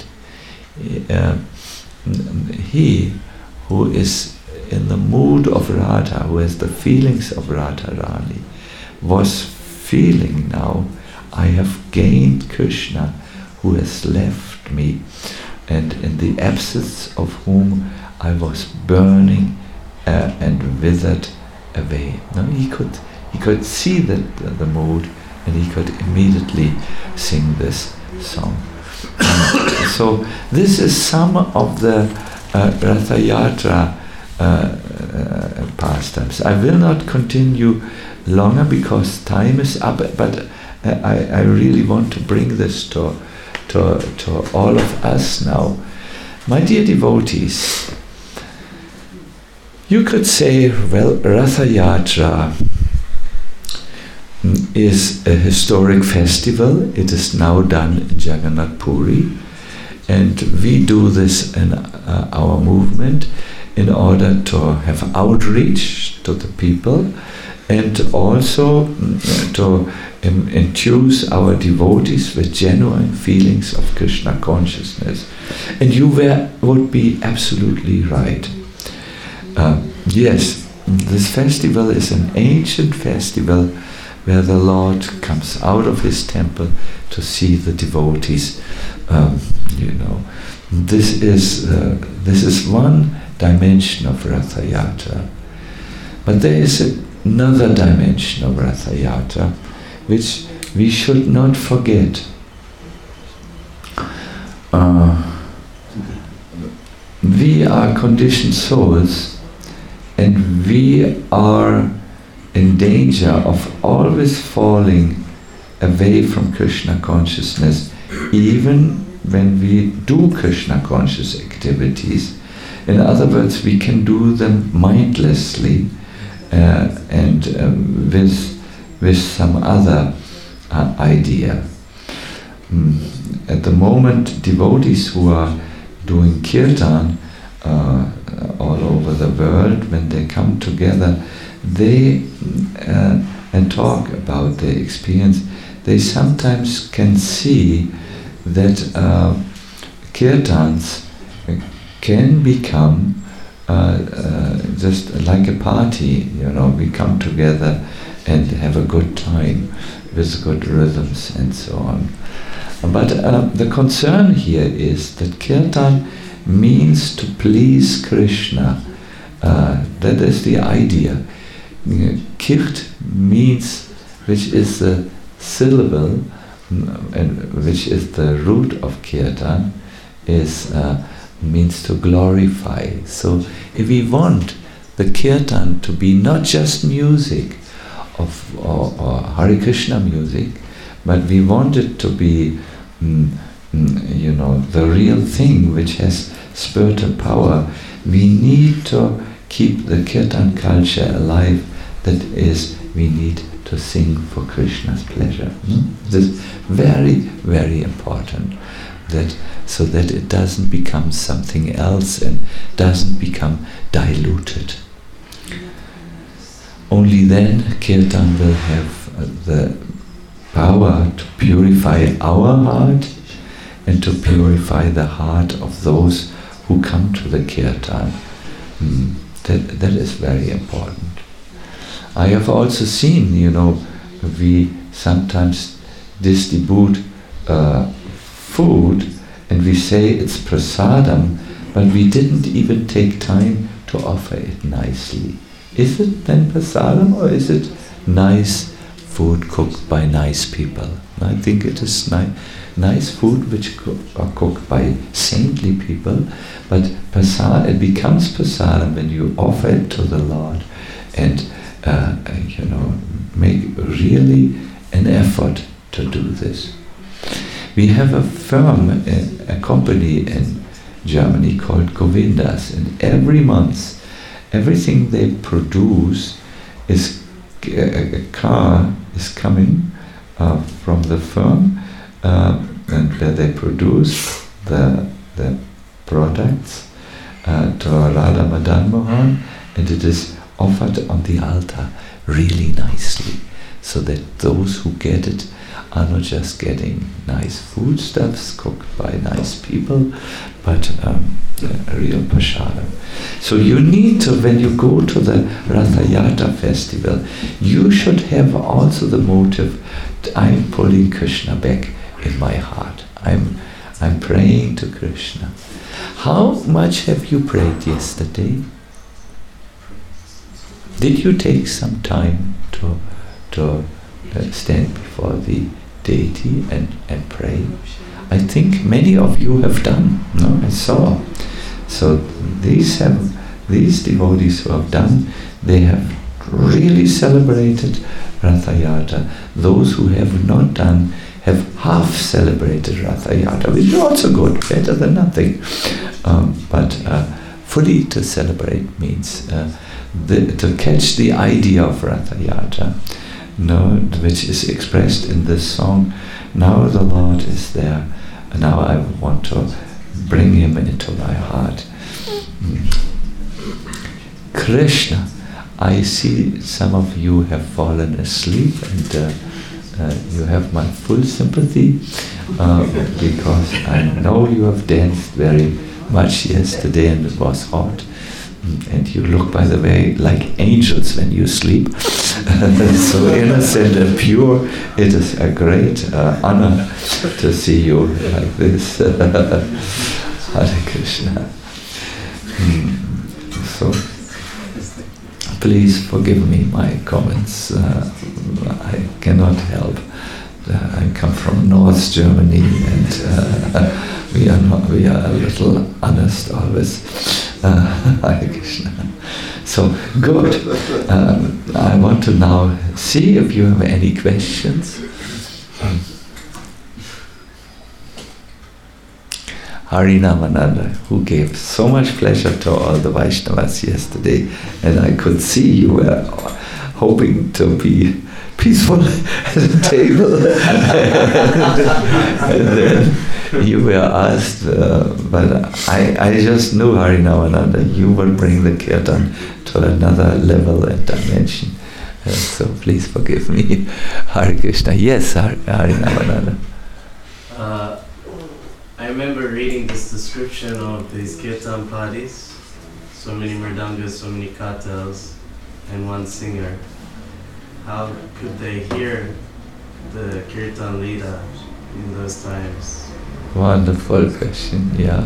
He who is in the mood of Radha, who has the feelings of Radharani, was feeling now, I have gained Krishna who has left me, and in the absence of whom I was burning and withered away. Now he could see the mood, and he could immediately sing this song. So this is some of the Ratha Yatra pastimes. I will not continue longer because time is up, but I really want to bring this to all of us now. My dear devotees, you could say, well, Ratha Yatra is a historic festival. It is now done in Jagannath Puri, and we do this in our movement in order to have outreach to the people, and also to infuse our devotees with genuine feelings of Krishna consciousness. And you would be absolutely right. Yes, this festival is an ancient festival where the Lord comes out of his temple to see the devotees. This is one dimension of Ratha Yatra. But there is another dimension of Ratha Yatra which we should not forget. We are conditioned souls, and we are in danger of always falling away from Krishna consciousness, even when we do Krishna conscious activities. In other words, we can do them mindlessly and with some other idea. At the moment, devotees who are doing kirtan all over the world, when they come together, they and talk about their experience, they sometimes can see that kirtans can become just like a party, we come together and have a good time with good rhythms and so on. But the concern here is that kirtan means to please Krishna. That is the idea. Kirt means, which is the syllable, and which is the root of kirtan, means to glorify. So if we want the kirtan to be not just music or Hare Krishna music, but we want it to be the real thing which has spiritual power, we need to keep the kirtan culture alive. That is, we need to sing for Krishna's pleasure. This is very, very important, so that it doesn't become something else and doesn't become diluted. Only then kirtan will have the power to purify our heart and to purify the heart of those who come to the kirtan. That is very important. I have also seen, we sometimes distribute food and we say it's prasadam, but we didn't even take time to offer it nicely. Is it then prasadam, or is it nice food cooked by nice people? I think it is nice food which are cooked by saintly people, but it becomes prasadam when you offer it to the Lord and make really an effort to do this. We have a firm, a company in Germany called Govindas, and every month, everything they produce is a car is coming from the firm, and where they produce the products to Radha Madan Mohan, and it is offered on the altar really nicely, so that those who get it are not just getting nice foodstuffs cooked by nice people, but a real prasadam. So you need to, when you go to the Ratha Yatra festival, you should have also the motive, I'm pulling Krishna back in my heart. I'm praying to Krishna. How much have you prayed yesterday? Did you take some time to stand before the deity and pray? I think many of you have done. No, I saw. So these devotees who have done, they have really celebrated Ratha Yatra. Those who have not done have half celebrated Ratha Yatra, which is also good, better than nothing. But fully to celebrate means to catch the idea of Ratha Yatra, which is expressed in this song. Now the Lord is there, and now I want to bring him into my heart. Krishna, I see some of you have fallen asleep, and you have my full sympathy, because I know you have danced very much yesterday and it was hot. And you look, by the way, like angels when you sleep. So innocent and pure. It is a great honor to see you like this. Hare Krishna. So, please forgive me my comments. I cannot help. I come from North Germany, and we are a little honest always. Hare Krishna. So good. I want to now see if you have any questions. Harinamananda, who gave so much pleasure to all the Vaishnavas yesterday, and I could see you were hoping to be peaceful at the table. And then you were asked, but I just knew, Harinamananda, you will bring the kirtan to another level and dimension. So please forgive me. Hare Krishna. Yes, Harinamananda. I I remember reading this description of these kirtan parties. So many mridangas, so many katals, and one singer. How could they hear the kirtan leader in those times? Wonderful question, yeah.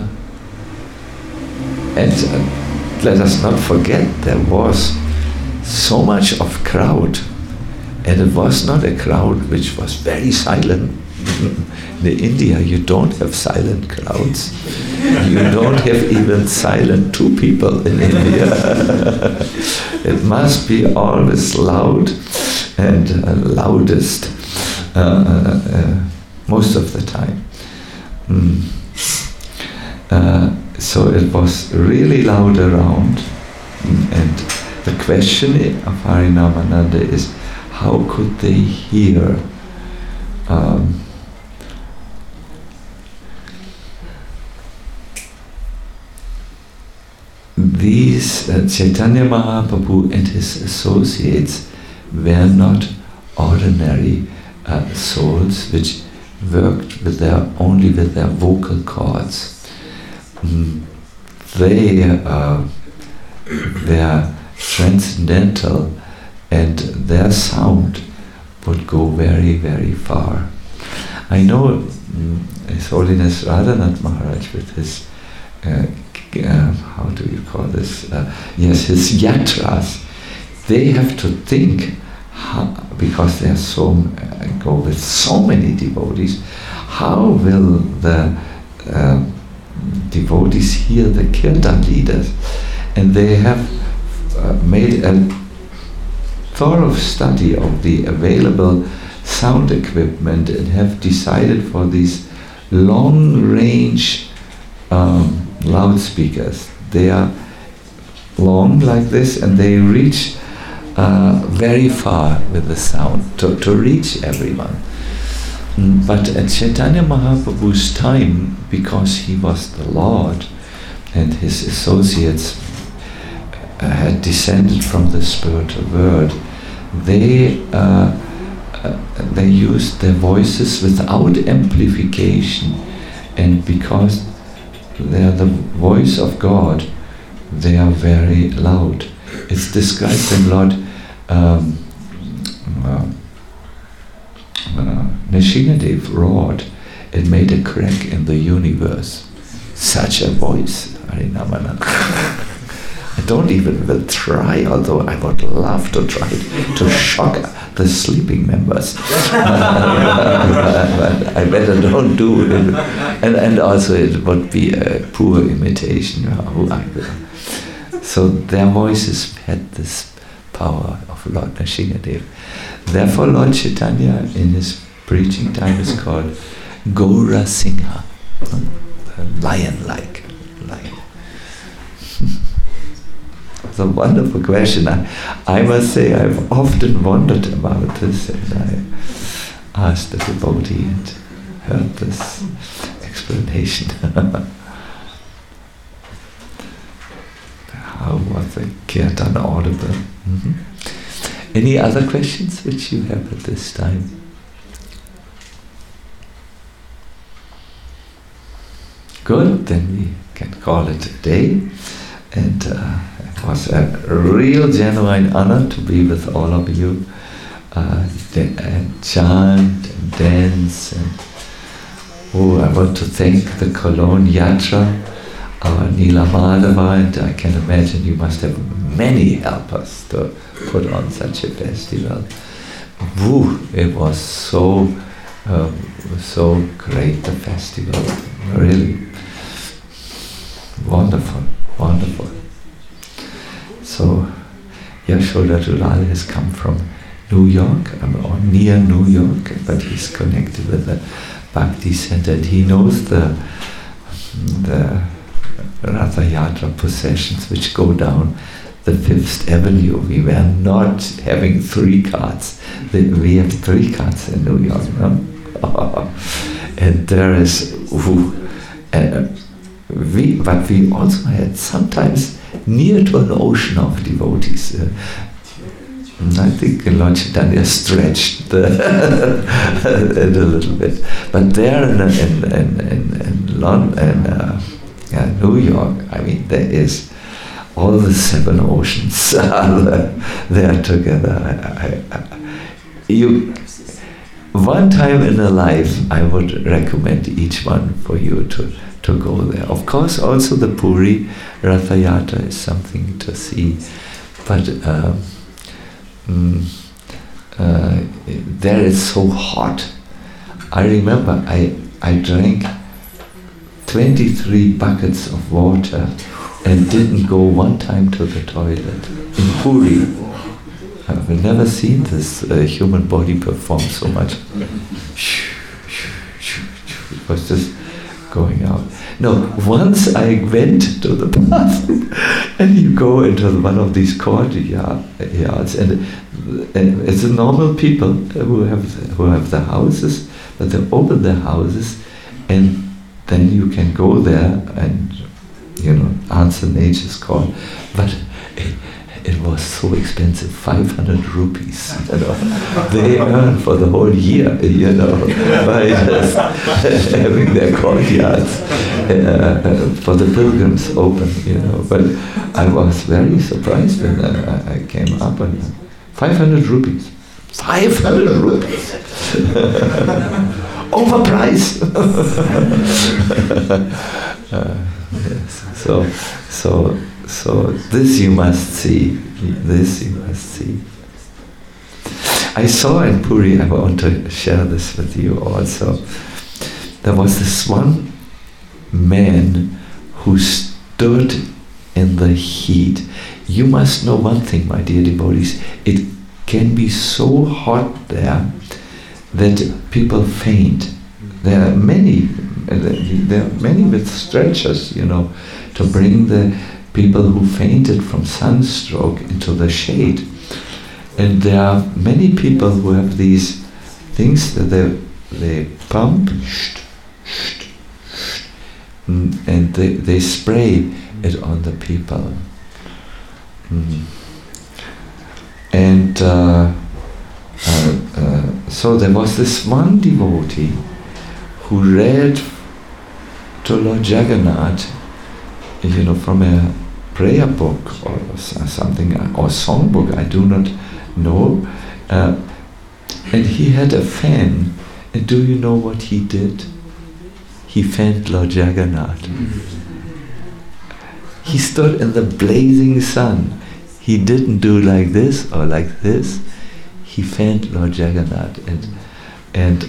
And let us not forget, there was so much of crowd, and it was not a crowd which was very silent. In India, you don't have silent crowds. You don't have even silent two people in India. It must be always loud and loudest most of the time. So it was really loud around, and the question of Harinamananda is, how could they hear these Chaitanya Mahaprabhu and his associates were not ordinary souls which worked with only with their vocal cords. They were transcendental, and their sound would go very, very far. I know His Holiness Radhanath Maharaj with his how do you call this? His yatras. They have to think because they are go with so many devotees. How will the devotees hear the kirtan leaders? And they have made a thorough study of the available sound equipment and have decided for these long-range loudspeakers. They are long like this, and they reach very far with the sound to reach everyone. But at Chaitanya Mahaprabhu's time, because he was the Lord and his associates had descended from the spiritual world, they used their voices without amplification, and because they are the voice of God, they are very loud. It's described in Lord Nrsimhadev roared, it made a crack in the universe. Such a voice, Harinamananda. I don't even will try, although I would love to try to shock the sleeping members. But I better don't do it. And also it would be a poor imitation. So their voices had this power of Lord Nrsimhadev. Therefore Lord Chaitanya in his preaching time is called Gaura Singha, lion-like lion. It's a wonderful question. I must say I've often wondered about this, and I asked the devotee and heard this explanation. How was the kirtan audible? Any other questions which you have at this time? Good, then we can call it a day. And it was a real genuine honor to be with all of you, and chant and dance. And I want to thank the Cologne Yatra, our Nila Madhava, and I can imagine you must have many helpers to put on such a festival. It was so great, the festival, really wonderful. Wonderful. So Yashoda Rulal has come from New York, or near New York, but he's connected with the Bhakti Center, and he knows the Ratha Yatra processions which go down the 5th Avenue. We were not having 3 carts. We have 3 carts in New York, no? And there is but we also had sometimes near to an ocean of devotees. I think Lord Chaitanya stretched it a little bit. But there in New York, I mean, there is all the 7 oceans there together. One time in a life, I would recommend each one for you to go there. Of course, also the Puri Ratha Yatra is something to see, but there it's so hot. I remember I drank 23 buckets of water and didn't go one time to the toilet in Puri. I've never seen this human body perform so much. It was just going out. No, once I went to the bathroom, and you go into one of these courtyards, and it's normal people who have the houses, but they open their houses, and then you can go there and answer nature's call. But it was so expensive, 500 rupees. They earn for the whole year, by just having their courtyards for the pilgrims open, But I was very surprised when I came up and 500 rupees. 500 rupees! Overpriced! Yes. So this you must see. This you must see. I saw in Puri, I want to share this with you also. There was this one man who stood in the heat. You must know one thing, my dear devotees. It can be so hot there that people faint. There are many with stretchers, to bring the people who fainted from sunstroke into the shade. And there are many people who have these things that they pump, and they spray it on the people. And so there was this one devotee who read to Lord Jagannath, from a prayer book or something, or songbook, I do not know. And he had a fan. And do you know what he did? He fanned Lord Jagannath. He stood in the blazing sun. He didn't do like this or like this. He fanned Lord Jagannath. And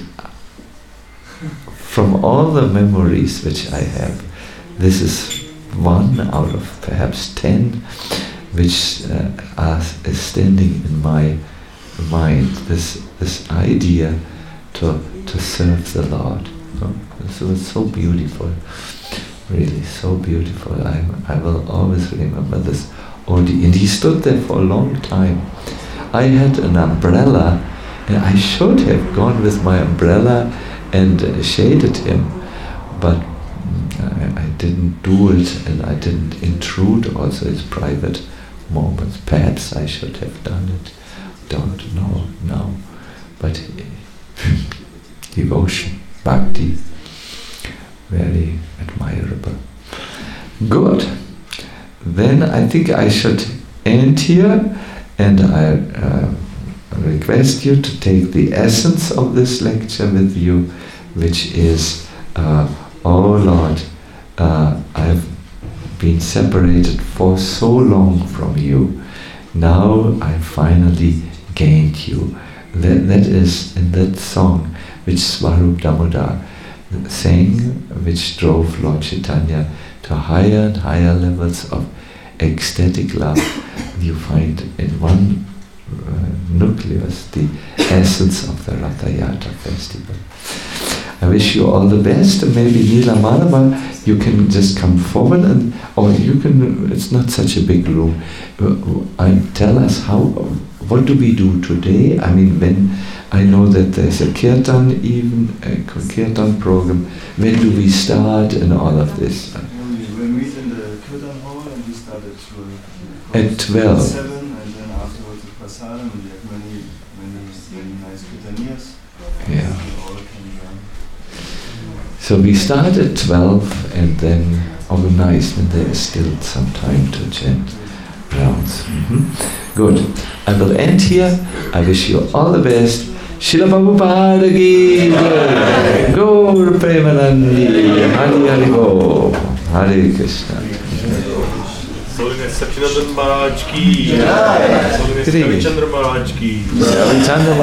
from all the memories which I have, this is one out of perhaps 10 which is standing in my mind, this idea to serve the Lord. So it's so beautiful, really so beautiful. I will always remember this. And he stood there for a long time. I had an umbrella, and I should have gone with my umbrella and shaded him, but I didn't do it, and I didn't intrude also his private moments. Perhaps I should have done it. Don't know now. But devotion, bhakti, very admirable. Good. Then I think I should end here, and I request you to take the essence of this lecture with you, which is, oh Lord, I've been separated for so long from you. Now I finally gained you. That is in that song which Swarup Damodar sang, which drove Lord Chaitanya to higher and higher levels of ecstatic love. You find in one nucleus the essence of the Ratha Yatra festival. I wish you all the best, and maybe Nila Madhava, you can just come forward, or you can, it's not such a big room. Tell us what do we do today? I mean, when I know that there's a kirtan kirtan program, when do we start and all of this? We meet in the kirtan hall, and we start at 12. At 12. 7, and then afterwards the prasadam. really nice kirtanias. Yeah. All can learn. So we start at 12 and then organize when there is still some time to chant rounds. Good. I will end here. I wish you all the best. Srila Prabhupada ki jai. Gaur Premanandi. Hari Hari Bo. Hare Krishna. Holiness Satyanandan Maharaj ki. Holiness Ravichandra Maharaj ki. Ravichandra